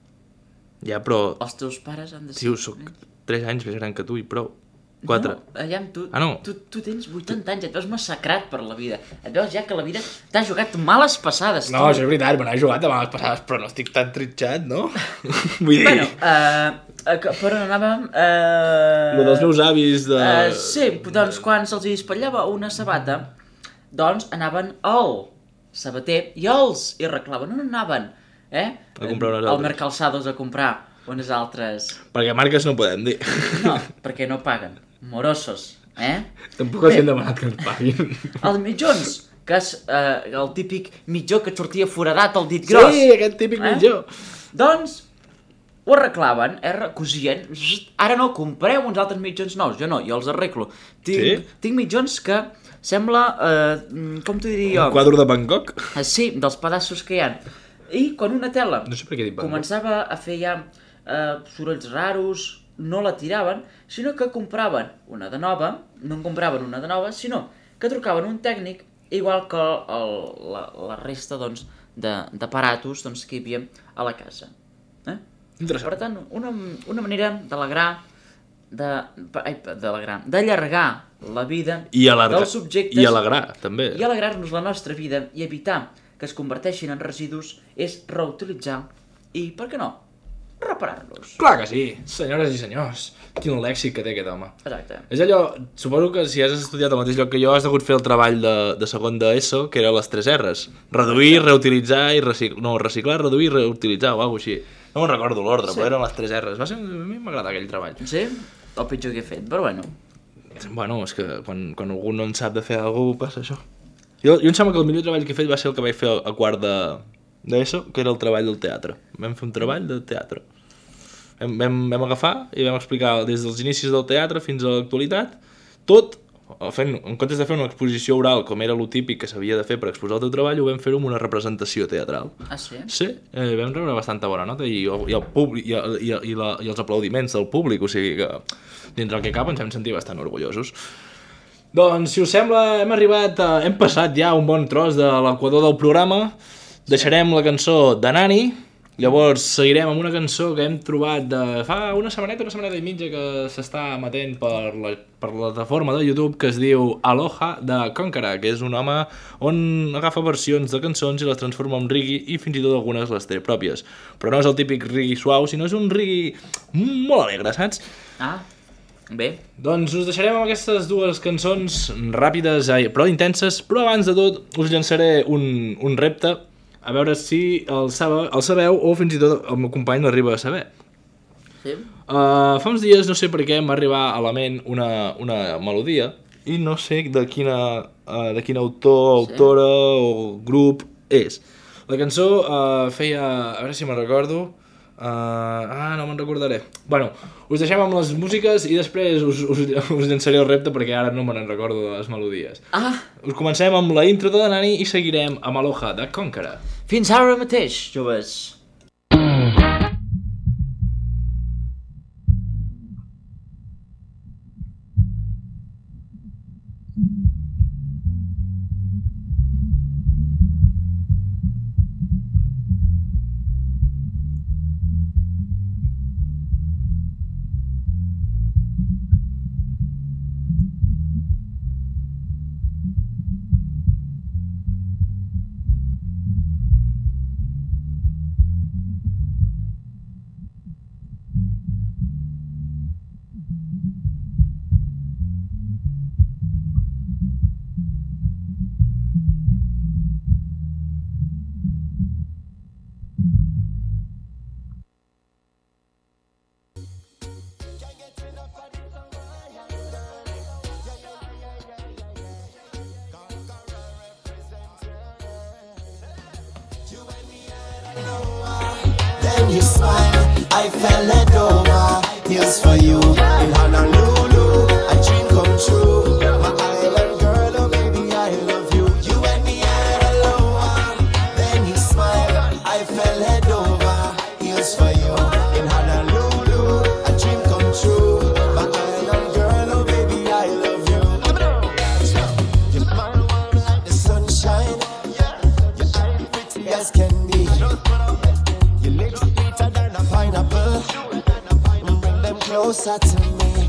Ja, però, els teus pares han de ser... tio, soc tres anys més gran que tu i prou. quatre. No, allà amb tu, Ah, no? tu, tu tens vuitanta anys, et veus massacrat per la vida. Et veus ja que la vida t'ha jugat males passades. No, tu. això és veritat, me n'he jugat a males passades, però no estic tan tritxat, no? Vull dir, Bueno, uh, per on anàvem? Uh, lo dels meus avis de... Uh, sí, doncs quan se'ls espatllava una sabata, doncs anaven al sabater i els hi reclaven. On anaven? Eh? A comprar unes Al altres. Mercalçados a comprar unes altres... Perquè marques no podem dir. No, perquè no paguen. Morosos, eh? Tampoc els hem demanat que ens paguin. Els mitjons, que és eh, el típic mitjó que et sortia foradat al dit gros. Sí, aquest típic Eh? mitjó. Doncs ho arreglaven, eh? Cosien. Ara no, compreu uns altres mitjons nous. Jo no, jo els arreglo. Tinc, Sí? tinc mitjons que sembla, eh, com t'ho diria Un jo? quadre de Bangkok. Eh, sí, dels pedaços que hi ha. I quan una tela No sé per què he dit Bangkok. començava a fer ja eh, sorolls raros, no la tiraven, sinó que compraven una de nova, no en compraven una de nova, sinó que trucaven un tècnic, igual que el, la, la resta doncs, d'aparatos doncs, que hi havia a la casa. Eh? Interessant. Per tant, una, una manera d'alegrar, de, ai, d'alegrar, d'allargar la vida I alargar. dels subjectes I alegrar, també. i alegrar-nos la nostra vida i evitar que es converteixin en residus és reutilitzar i, per què no, reparar-los. Clar que sí, senyores i senyors. Quin lèxic que té aquest home. Exacte. És allò, suposo que si has estudiat al mateix lloc que jo has hagut fer el treball de, de segon d'ESO, que era les tres R's. Reduir, reutilitzar i reciclar. No, reciclar, reduir i reutilitzar o alguna cosa així. No me'n recordo l'ordre, Sí. però eren les tres R's. Va ser, a mi m'agrada aquell treball. Sí? El pitjor que he fet, però bueno. Bueno, és que quan, quan algú no en sap de fer alguna cosa, passa això. Jo, jo em sembla que el millor treball que he fet va ser el que vaig fer a quart de, d'ESO, que era el treball del teatre. Vam fer un treball de teatre. Vam, vam, vam agafar i vam explicar des dels inicis del teatre fins a l'actualitat, tot, fent, en comptes de fer una exposició oral, com era lo típic que s'havia de fer per exposar el teu treball, ho vam fer amb una representació teatral. Ah, sí? Sí, eh, vam rebre bastanta bona nota i, i, el públic, i, i, i, la, i els aplaudiments del públic, o sigui que dins del que cap ens hem sentit bastant orgullosos. Doncs, si us sembla, hem arribat, a, hem passat ja un bon tros de l'equador del programa, deixarem la cançó de Nani, llavors seguirem amb una cançó que hem trobat de fa una setmaneta, una setmaneta i mitja que s'està emetent per la, per la plataforma de YouTube que es diu Aloha de Konkara, que és un home on agafa versions de cançons i les transforma en reggae i fins i tot algunes les té pròpies. Però no és el típic reggae suau, sinó és un reggae molt alegre, saps? Ah, bé. Doncs us deixarem amb aquestes dues cançons ràpides però intenses, però abans de tot us llançaré un, un repte a veure si el, sabe, el sabeu o fins i tot el meu company l'arriba a saber. Sí? Uh, fa uns dies, no sé per què, m'ha arribat a la ment una, una melodia i no sé de quina, uh, de quin autor, sí? autora o grup és. La cançó uh, feia... A veure si me'n recordo... Uh, ah, no me'n recordaré. Bueno, us deixem amb les músiques i després us, us, us llançaré el repte perquè ara no me'n recordo de les melodies. Ah! Us comencem amb la intro de Nani i seguirem amb Aloha de Konkara. Fins ara mateix, joves! Then you smile, I fell head over. Here's for you in Honolulu, a dream come true. My island girl, oh baby, I love you. You and me at Aloha. Then you smile, I fell head over. Here's for you in Honolulu, a dream come true. My island girl, oh baby, I love you. You smile warm like the sunshine. Your eyes pretty as can be. Your lips sweeter than a pineapple. Bring them closer to me.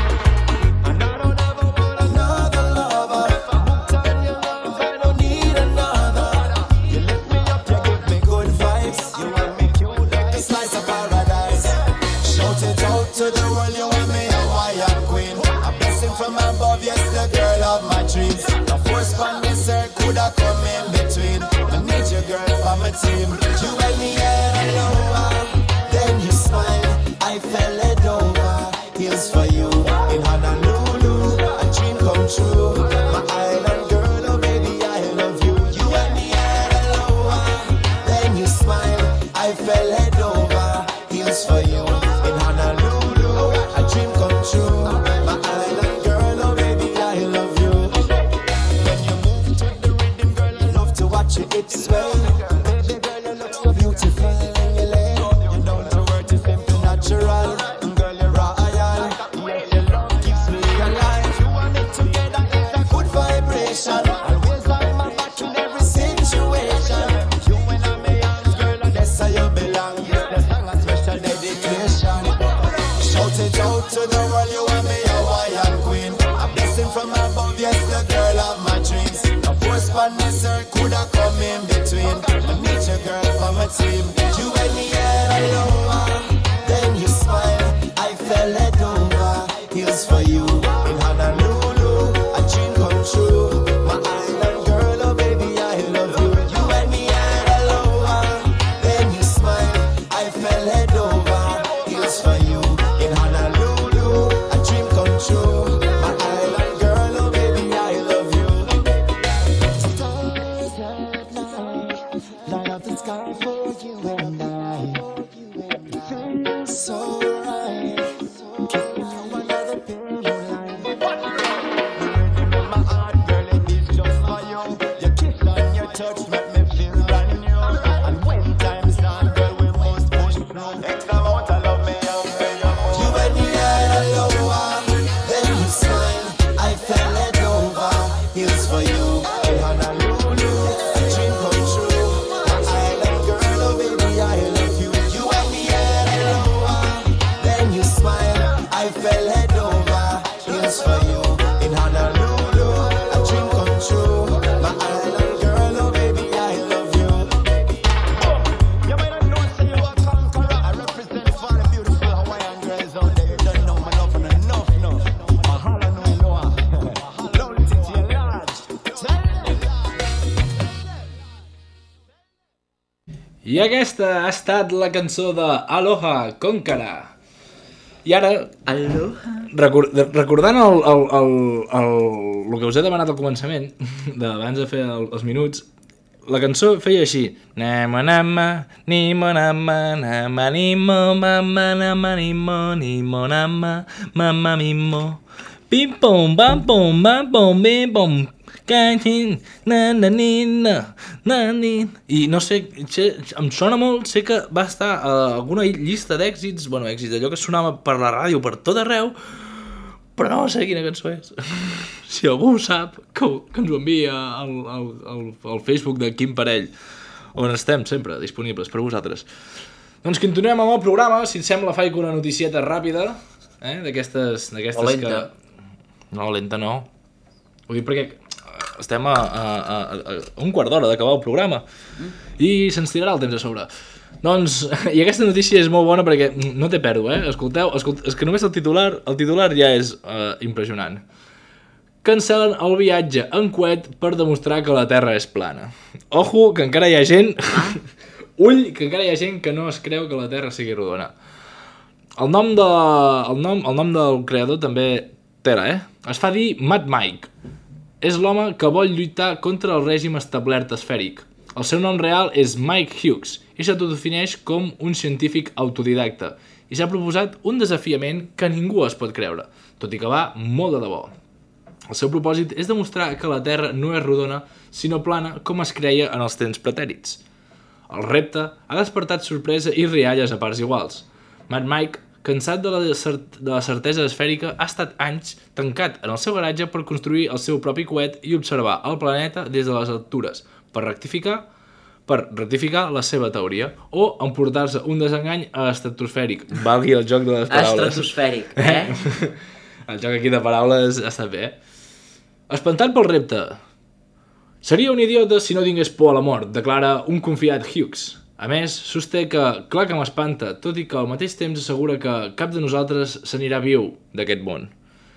And I don't ever want another lover. Tell you love, I don't need another. You lift me up, you give me good vibes. You want me cute like a slice of paradise. Shout it out to the world, you want me a Hawaiian queen. A blessing from above, yes, the girl of my dreams. The force from this earth could have come in between. I need your girl for my team. You and me at Aloha. Then you smile, I fell head over. Here's for you in Honolulu, a dream come true. My island girl, oh baby, I love you. You and me at Aloha. Then you smile, I fell head over. Here's for you in Honolulu, a dream come true. My island girl, oh baby, I love you. When you move to the rhythm, girl, I love to watch your hips sway. Baby girl, you look so beautiful when you lay. You don't know where to simple natural. Girl, you're royal. Yes, your love keeps me alive. You and me together, it's a good vibration. Always on my back in every situation. You and I, me hands, girl, and that's how you belong. Yes, the song a special dedication. Shout it out to the world, you and me a Hawaiian queen. A blessing from above, yes, the girl of my dreams. A force from this earth could have come in between. I need your girl for my team. You and me at Aloha. Then you smile, I fell head over. Here's for you in Honolulu, a dream come true. My island girl, oh baby, I love you. You and me at Aloha. Then you smile, I fell head over. Here's for you in Honolulu, a dream come true. My island girl, oh baby, I love you. Stars at night, light up the sky. life for you and I. Feels so right. Giving you another paradise. In my heart, girl, it is just for you. Your kiss and your touch make me feel brand new. And when time's done, girl, we must push through. X amount of love me up, me up. You and me had a love, then you smile. I fell it over. Here's for you. In Honolulu, a dream come true. My island girl, oh baby, I love you. You and me had a love, then you smile. I fell it over. Here's for you. In Honolulu, a dream come true. My island girl, oh baby, I love you. You might not know, say you a conqueror. I represent for the beautiful Hawaiian girls out there. You don't know my love and enough, no. Mahalo no iloa. Lonely city large. I aquesta ha estat la cançó de Aloha Concara. I ara, Aloha. record, recordant el, el, el, el, el que us he demanat al començament, d'abans de fer el, els minuts, la cançó feia així. Nama nama, nimo nama, nama nimo, mama nama nimo, nimo nama, mama mimo. Pim pom, pam pom, pam pom, bim pom. Cantin, na na ni na, na ni. I no sé, sé, em sona molt, sé que va estar a alguna llista d'èxits, bueno, èxits, allò que sonava per la ràdio per tot arreu, però no sé quina cançó és. Si algú ho sap, que, que ens ho envia al, al, al, al Facebook de Quim Parell, on estem sempre disponibles per vosaltres. Doncs continuem amb el programa, si et sembla faig una noticieta ràpida, eh, d'aquestes... O lenta. Que... No, lenta no. Ho dic perquè estem a, a, a, a un quart d'hora d'acabar el programa mm. i se'ns tirarà el temps a sobre. Doncs, i aquesta notícia és molt bona perquè no té pèrdua, eh? Escolteu, escolt... és que només el titular, el titular ja és uh, impressionant. Cancel·len el viatge en coet per demostrar que la Terra és plana. Ojo, que encara hi ha gent... Ull, que encara hi ha gent que no es creu que la Terra sigui rodona. El nom, de... el nom, el nom del creador també tela, eh? Es fa dir Mad Mike. És l'home que vol lluitar contra el règim establert esfèric. El seu nom real és Mike Hughes i s'autodefineix com un científic autodidacta i s'ha proposat un desafiament que ningú es pot creure, tot i que va molt de debò. El seu propòsit és demostrar que la Terra no és rodona, sinó plana com es creia en els temps pretèrits. El repte ha despertat sorpresa i rialles a parts iguals. Mad Mike, cansat de la, cert de la certesa esfèrica, ha estat anys tancat en el seu garatge per construir el seu propi coet i observar el planeta des de les altures, per rectificar, per rectificar la seva teoria, o emportar-se un desengany a estratosfèric. Valgui el joc de les paraules. Estratosfèric, eh? El joc aquí de paraules està bé. Espantat pel repte. Seria un idiota si no tingués por a la mort, declara un confiat Hughes. A més, sosté que, clar que m'espanta, tot i que al mateix temps assegura que cap de nosaltres s'anirà viu d'aquest món.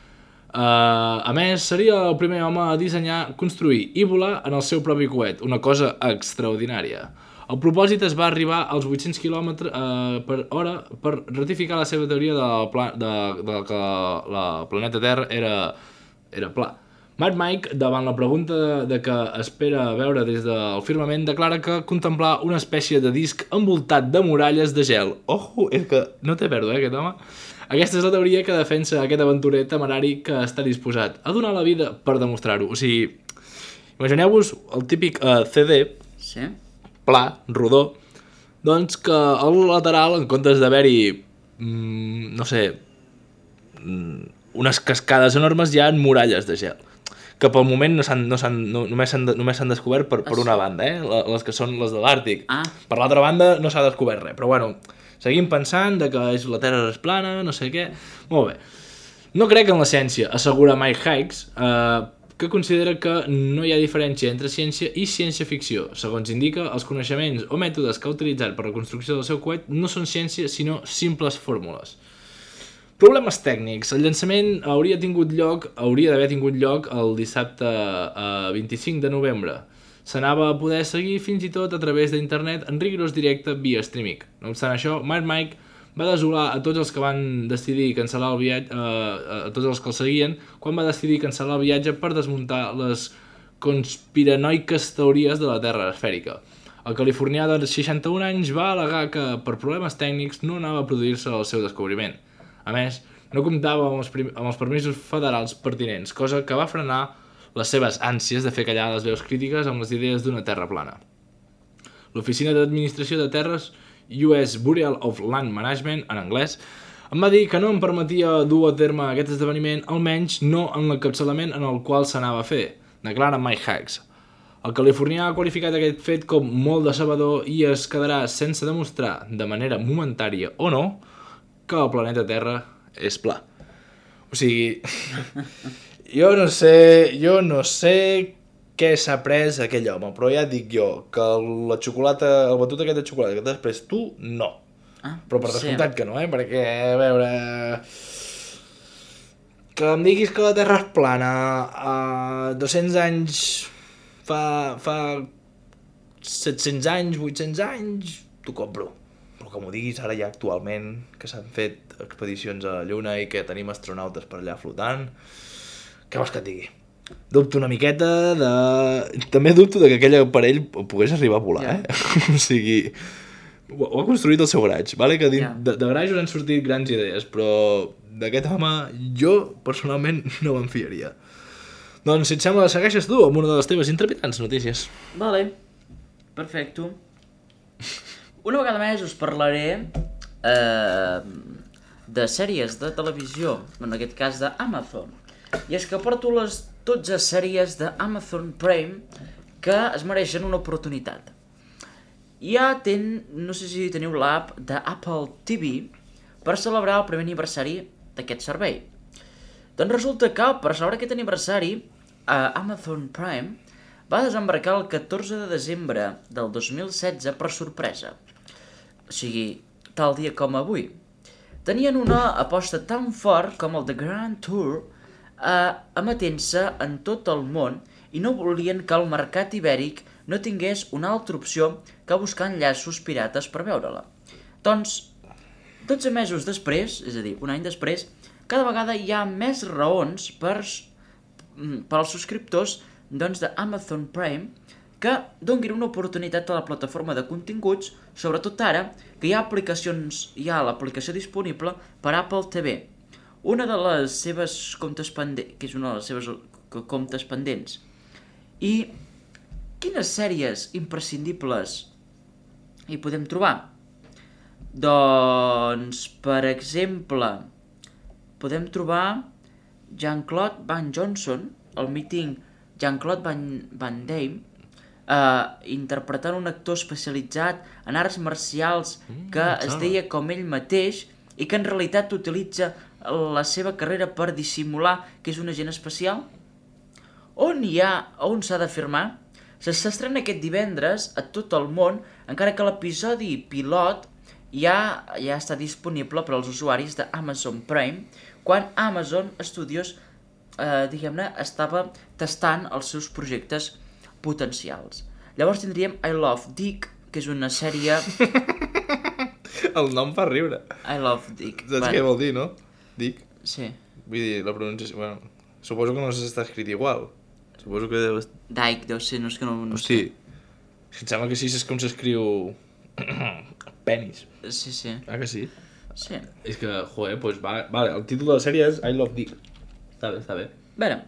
Uh, a més, seria el primer home a dissenyar, construir i volar en el seu propi coet, una cosa extraordinària. El propòsit es va arribar als vuit-cents quilòmetres uh, per hora per ratificar la seva teoria de, pla de, de que la planeta Terra era, era pla. Mad Mike, davant la pregunta de, de que espera veure des del firmament, declara que contemplar una espècie de disc envoltat de muralles de gel. Ojo, és que no té pèrdua, eh, aquest home? Aquesta és la teoria que defensa aquest aventurer temerari que està disposat a donar la vida per demostrar-ho. O sigui, imagineu-vos el típic uh, C D, sí. pla, rodó, doncs que al lateral, en comptes d'haver-hi, mm, no sé, mm, unes cascades enormes, hi ha muralles de gel, que pel moment no s'han, no s'han, no, només s'han només s'han descobert per, per una banda, eh? Les que són les de l'Àrtic. Ah. Per l'altra banda no s'ha descobert res, però bueno, seguim pensant de que és, la Terra és plana, no sé què. Molt bé. No crec en la ciència, assegura Mike Hughes, eh, que considera que no hi ha diferència entre ciència i ciència-ficció. Segons indica, els coneixements o mètodes que ha utilitzat per la construcció del seu coet no són ciència, sinó simples fórmules. Problemes tècnics. El llançament hauria tingut lloc, hauria d'haver tingut lloc el dissabte eh, vint-i-cinc de novembre. S'anava a poder seguir fins i tot a través d'internet en rigorós directe via streaming. No obstant això, Mad Mike va desolar a tots els que van decidir cancel·lar el viatge, eh, a tots els que el seguien, quan va decidir cancel·lar el viatge per desmuntar les conspiranoiques teories de la Terra esfèrica. El californià de seixanta-un anys va al·legar que per problemes tècnics no anava a produir-se el seu descobriment. A més, no comptava amb els, prim- amb els permisos federals pertinents, cosa que va frenar les seves ànsies de fer callar les veus crítiques amb les idees d'una terra plana. L'Oficina d'Administració de Terres, U S Bureau of Land Management, en anglès, em va dir que no em permetia dur a terme aquest esdeveniment, almenys no en l'encapçalament en el qual s'anava a fer, declara Mike Haggs. El californià ha qualificat aquest fet com molt decebedor i es quedarà sense demostrar, de manera momentària o no, que el planeta Terra és pla. O sigui, jo no sé, jo no sé què s'ha pres aquell home, però ja et dic jo que la xocolata, el batut aquest de xocolata que t'has pres tu, no. Ah, Però per sí. descomptat que no, eh? Perquè, a veure... Que em diguis que la Terra és plana a dos-cents anys... Fa, fa set-cents anys, vuit-cents anys, t'ho compro. Però que m'ho diguis ara ja actualment, que s'han fet expedicions a la Lluna i que tenim astronautes per allà flotant, què vols que et digui? Dubto una miqueta de... També dubto de que aquell aparell pogués arribar a volar, Ja. eh? O sigui... Ho, ho ha construït el seu garatge, vale? Que din... Ja. de, de garatge han sortit grans idees, però d'aquest home jo personalment no me'n fiaria. Doncs, si et sembla, segueixes tu amb una de les teves intrepidants notícies. Vale, perfecto. Una vegada més us parlaré eh, de sèries de televisió, en aquest cas d'Amazon. I és que porto les dotze sèries d'Amazon Prime que es mereixen una oportunitat. Ja ten, no sé si teniu l'app d'Apple T V per celebrar el primer aniversari d'aquest servei. Doncs resulta que per celebrar aquest aniversari a Amazon Prime va desembarcar el catorze de desembre del dos mil setze per sorpresa. O sigui, tal dia com avui. Tenien una aposta tan fort com el The Grand Tour eh, emetent-se en tot el món i no volien que el mercat ibèric no tingués una altra opció que buscar enllaços pirates per veure-la. Doncs, dotze mesos després, és a dir, un any després, cada vegada hi ha més raons per, per als subscriptors doncs, d'Amazon Prime que donguin una oportunitat a la plataforma de continguts, sobretot ara que hi ha aplicacions, hi ha l'aplicació disponible per Apple T V. Una de les seves comptes pendents, que és una de les seves comptes pendents. I quines sèries imprescindibles hi podem trobar? Doncs, per exemple, podem trobar Jean-Claude Van Johnson, el míting Jean-Claude Van, Van Damme, eh, interpretant un actor especialitzat en arts marcials que Mm, es sembla. deia com ell mateix i que en realitat utilitza la seva carrera per dissimular que és un agent especial. On hi ha, on s'ha d'afirmar, s'estrena aquest divendres a tot el món, encara que l'episodi pilot ja, ja està disponible per als usuaris d'Amazon Prime, quan Amazon Studios, eh, diguem-ne, estava tastant els seus projectes potencials. Llavors tindríem I Love Dick, que és una sèrie... El nom fa riure. I Love Dick. Saps Bueno, què vol dir, no? Dic. sí. Vull dir, la pronunciació... Bueno, suposo que no s'està escrit igual. Suposo que deu... Dyke, deu ser, no és que no... no Hosti, si em sembla que sí, és com s'escriu... Penis. sé. Sí, sí. Ah, que sí? Sí. És que, joder, pues va, vale, el títol de la sèrie és I Love Dick. Està bé, està bé. A veure,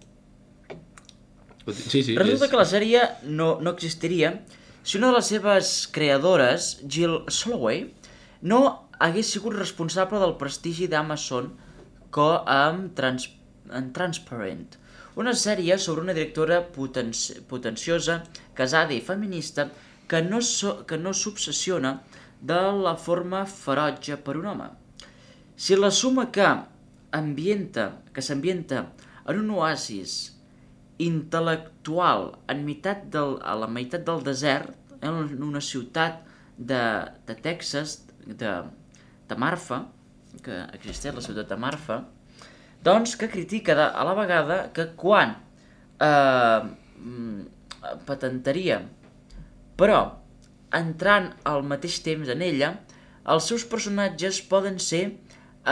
Sí, sí. resulta és... que la sèrie no, no existiria si una de les seves creadores, Jill Soloway, no hagués sigut responsable del prestigi d'Amazon com amb Trans en Transparent, una sèrie sobre una directora potenci potenciosa, casada i feminista que no, so que no s'obsessiona de la forma ferotge per un home. Si la suma que ambienta, que s'ambienta en un oasis intel·lectual en meitat del, a la meitat del desert, en una ciutat de, de Texas, de, de Marfa, que existeix la ciutat de Marfa, doncs que critica de, a la vegada que quan eh, patentaria, però entrant al mateix temps en ella, els seus personatges poden ser eh,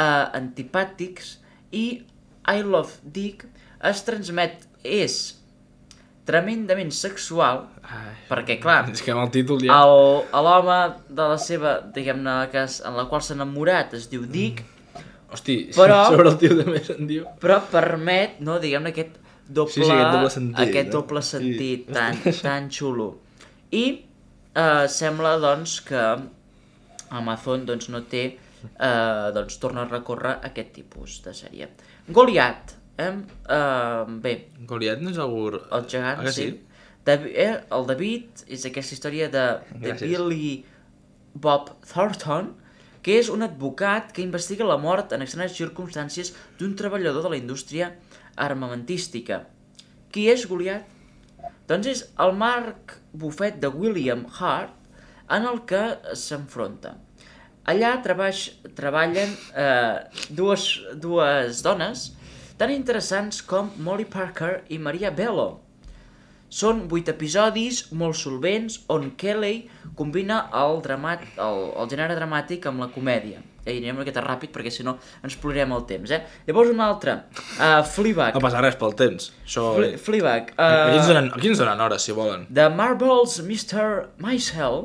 antipàtics i I Love Dick es transmet, és tremendament sexual, Ai, perquè, clar, és que amb el títol ja... el, l'home de la seva, diguem-ne, que es, en la qual s'ha enamorat es diu Dick, Hosti, però- sobre el tio també se'n diu... però permet, no, diguem-ne, aquest doble, Sí, sí, aquest doble sentit, aquest no? doble sentit Sí. tan, tan xulo. I eh, sembla, doncs, que Amazon doncs, no té, eh, doncs, torna a recórrer aquest tipus de sèrie. Goliat, eh? Eh, bé, Goliat no és algú... el gegant, Ah, que sí. sí? Davi, eh, el David és aquesta història de, de Gràcies. Billy Bob Thornton, que és un advocat que investiga la mort en extremes circumstàncies d'un treballador de la indústria armamentística. Qui és Goliat? Doncs és el Marc Buffet de William Hart, en el que s'enfronta. Allà treball, treballen eh, dues, dues dones tan interessants com Molly Parker i Maria Bello. Són vuit episodis molt solvents on Kelly combina el, dramat, el, el gènere dramàtic amb la comèdia. Eh, I anem una miqueta ràpid perquè si no ens plorarem el temps. Eh? Llavors una altra, uh, Fleabag. No passa res pel temps. Això... Fle Fleabag. Aquí, ens Uh, donen, aquí ens donen hores, si volen. The Marbles mister Maisel.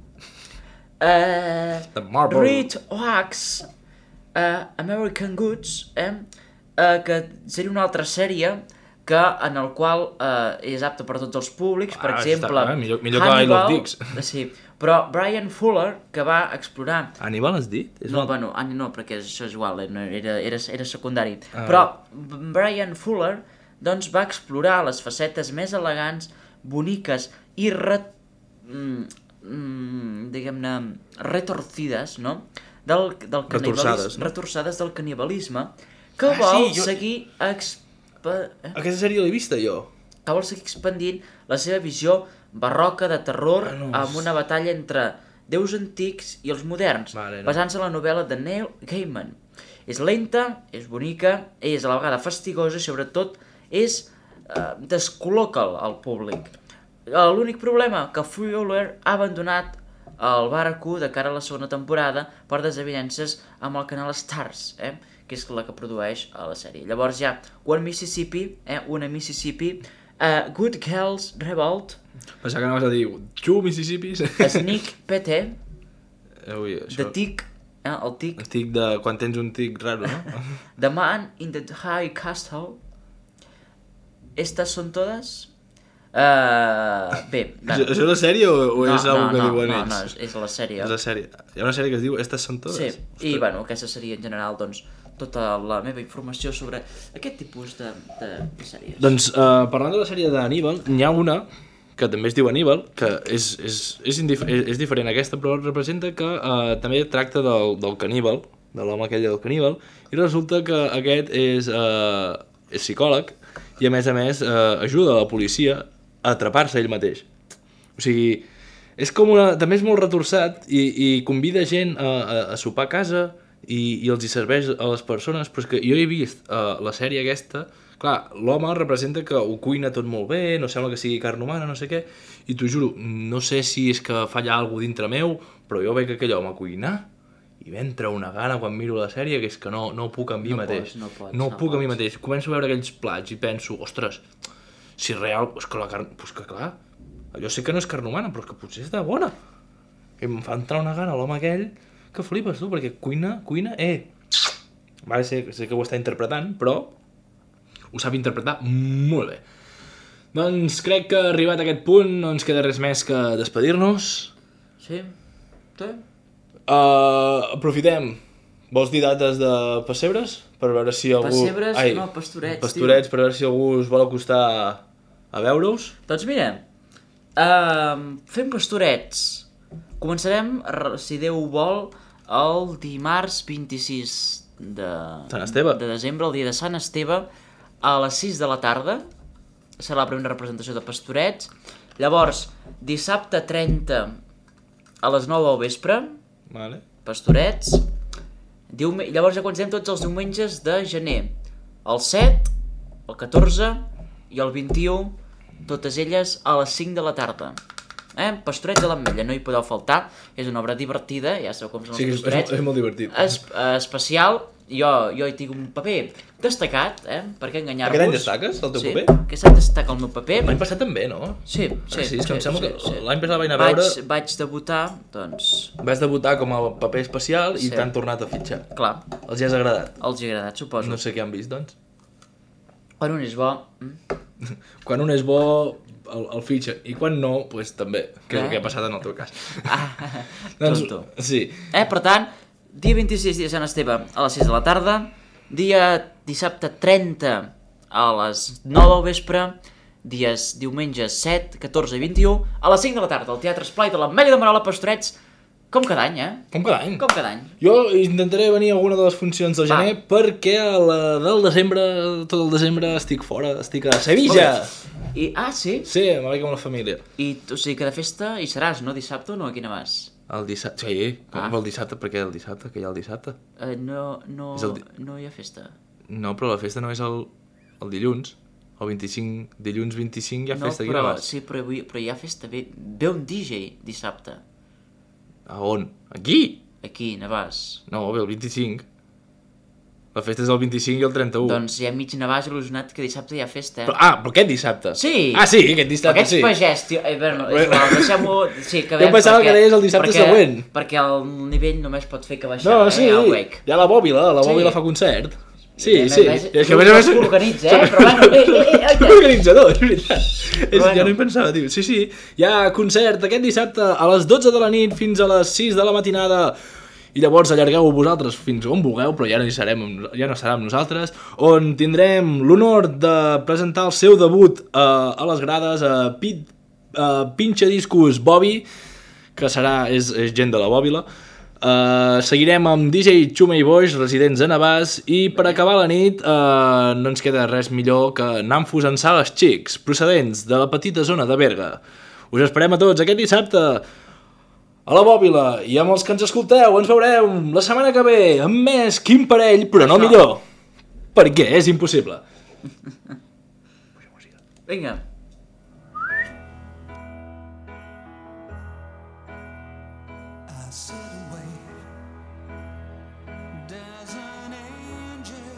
Uh, The Marble. Reed Oaks. Uh, American Goods. Eh? Uh, que seria una altra sèrie que en el qual uh, és apte per a tots els públics, per Ah, exemple, està, eh? Millor- millor que I Love Dicks. sí, però Brian Fuller, que va explorar... Aníbal has dit? És No, una- bueno, ah, no, perquè això és igual, eh, no, era, era, era secundari. Ah. Però Brian Fuller, doncs, va explorar les facetes més elegants, boniques i re... mm, mm, diguem-ne, retorcides, no?, del, del Retorçades, canibalisme, no? retorçades del canibalisme, que Ah, vol sí, jo- seguir exp... eh? Aquesta sèrie l'he vista jo. que vol seguir expandint la seva visió barroca de terror Ah, no, amb és- una batalla entre déus antics i els moderns, Vale, no. basant-se en la novel·la de Neil Gaiman. És lenta, és bonica, és a la vegada fastigosa i sobretot és eh, descol·loca el, el públic. Eh, L'únic problema que Fuller ha abandonat el Baracu de cara a la segona temporada per desavinences amb el canal Stars, eh? que és la que produeix a la sèrie. Llavors hi ha One Mississippi, eh? una Mississippi, uh, Good Girls Revolt, Pensava que anaves a dir Two Mississippis. Sneak P T, Ui, The això... Tick, eh? el Tick, El tic de... Quan tens un tic raro, no? The Man in the High Castle. Estas son todas? Uh, bé, Això, això és la sèrie o, o és no, algo que no, diuen no, ells? no, és, és la sèrie. És la sèrie. Hi ha una sèrie que es diu Estas són totes. Sí, i Ostres. bueno, aquesta seria en general doncs, tota la meva informació sobre aquest tipus de, de, de sèries. Doncs, uh, parlant de la sèrie d'Aníbal, n'hi ha una que també es diu Aníbal, que és, és, és, indif és, és diferent a aquesta, però representa que uh, també tracta del, del caníbal, de l'home aquell del caníbal, i resulta que aquest és, uh, és psicòleg i a més a més uh, ajuda a la policia a atrapar-se ell mateix. O sigui, és com una... també és molt retorçat i, i convida gent a, a, a sopar a casa i, i els hi serveix a les persones, però és que jo he vist uh, la sèrie aquesta, clar, l'home representa que ho cuina tot molt bé, no sembla que sigui carn humana, no sé què, i t'ho juro, no sé si és que falla alguna cosa dintre meu, però jo veig aquell home cuinar i m'entra una gana quan miro la sèrie que és que no, no puc amb mi No mateix. pots, no pots, no no puc amb mi pots. mateix. Començo a veure aquells plats i penso, ostres, si real, és que la carn... Pues que clar, jo sé que no és carn humana, però és que potser és de bona. I em fa entrar una gana l'home aquell que flipes, tu, perquè cuina, cuina, eh... Vale, sé, sé que ho està interpretant, però ho sap interpretar molt bé. Doncs crec que arribat a aquest punt no ens queda res més que despedir-nos. Sí? Sí? Uh, aprofitem. Vols dir dates de pessebres? Per veure si algú... Pessebres? No, pastorets, Pastorets, per veure si algú us vol acostar a veure-us. Doncs mira, uh, fem pastorets. Començarem, r- si Déu vol, el dimarts vint-i-sis de, Sant Esteve. de desembre, el dia de Sant Esteve, a les sis de la tarda. Serà la primera representació de pastorets. Llavors, dissabte trenta a les nou del vespre, Vale. pastorets. Diume... Llavors ja comencem tots els diumenges de gener. El set, el catorze i el vint-i-u, totes elles a les cinc de la tarda. Eh? Pastorets a l'Ametlla, no hi podeu faltar. És una obra divertida, ja sabeu com són Sí, els és, és, pastorets. és molt divertit. Es, especial jo, jo hi tinc un paper destacat, eh? Per què enganyar-vos? Aquest any destaques, el teu sí, paper? Sí, aquest any destaca el meu paper. L'any passat també, no? Sí, sí. Ah, sí, és que sí, em sembla sí, que sí. l'any passat vaig anar a vaig, veure... Vaig debutar, doncs... Vas debutar com a paper especial i Sí. t'han tornat a fitxar. Clar, Els hi has agradat? els hi ha agradat, suposo. No sé què han vist, doncs. Quan un és bo... mm, Quan un és bo, el, el fitxa. I quan no, doncs pues, també, que és Eh? el que ha passat en el teu cas. Ah, doncs, tonto. sí. Eh, per tant, dia vint-i-sis, dia Sant Esteve, a les sis de la tarda, dia dissabte trenta a les nou del vespre, dies diumenges set, catorze i vint-i-u, a les cinc de la tarda, al Teatre Esplai de l'Ametlla de Marola Pastorets, com cada any, eh? Com cada any. Com cada any. Jo intentaré venir a alguna de les funcions del gener Va. perquè a la del desembre, tot el desembre, estic fora, estic a Sevilla. I, ah, sí? Sí, me vaig amb la família. I, o sigui, que de festa hi seràs, no? Dissabte o no? A quina vas? El dissabte, sí, com Ah. el dissabte, per què el dissabte? Que hi ha el dissabte? Eh, no, no, És el di- no hi ha festa. No, però la festa no és el, el dilluns. El vint-i-cinc, dilluns vint-i-cinc hi ha No, festa aquí però, no vas. sí, però, avui, però hi ha festa. Ve, ve un D J dissabte. A on? Aquí? Aquí, Navàs. No, ve el vint-i-cinc. La festa és el vint-i-cinc i el trenta-u. Doncs hi ha mig Navàs il·lusionat que dissabte hi ha festa, eh? Però, ah, però aquest dissabte? Sí. Ah, sí, aquest dissabte, Aquests sí. pagès, tio... Eh, bueno, és igual, deixem-ho... Sí, que Jo em pensava que deies el dissabte perquè, següent. Perquè el nivell només pot fer que baixar, No, eh, sí, al Wake. hi ha la Bòbila, la Sí. Bòbila fa concert. Sí, I a sí. més, I és que a més a més... s'organitza, eh? Però bueno, eh, eh, eh, eh, Organitzador, és veritat. És, Bueno. Ja no hi pensava, tio. Sí, sí, hi ha concert aquest dissabte a les dotze de la nit fins a les sis de la matinada. I llavors allargueu-ho vosaltres fins on vulgueu, però ja no hi serem, ja no serà amb nosaltres, on tindrem l'honor de presentar el seu debut a, a les grades a, Pit, a Pinxa Discos Bobby, que serà, és, és gent de la Bòbila. Uh, seguirem amb D J Xume i Boix, residents a Navàs, i per acabar la nit uh, no ens queda res millor que anar enfusant sales xics, procedents de la petita zona de Berga. Us esperem a tots aquest dissabte a la Bòbila, i amb els que ens escolteu ens veurem la setmana que ve amb més Quin Parell, però no Això. millor, perquè és impossible. Vinga. I sit and wait. Does an angel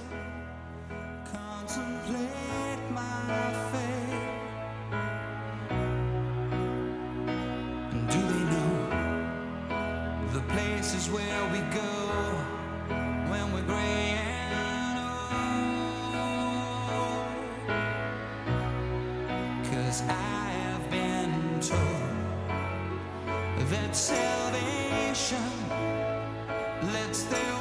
contemplate my fate? And do they know the places where we go when we're gray and old? 'Cause I have been told that salvation lets their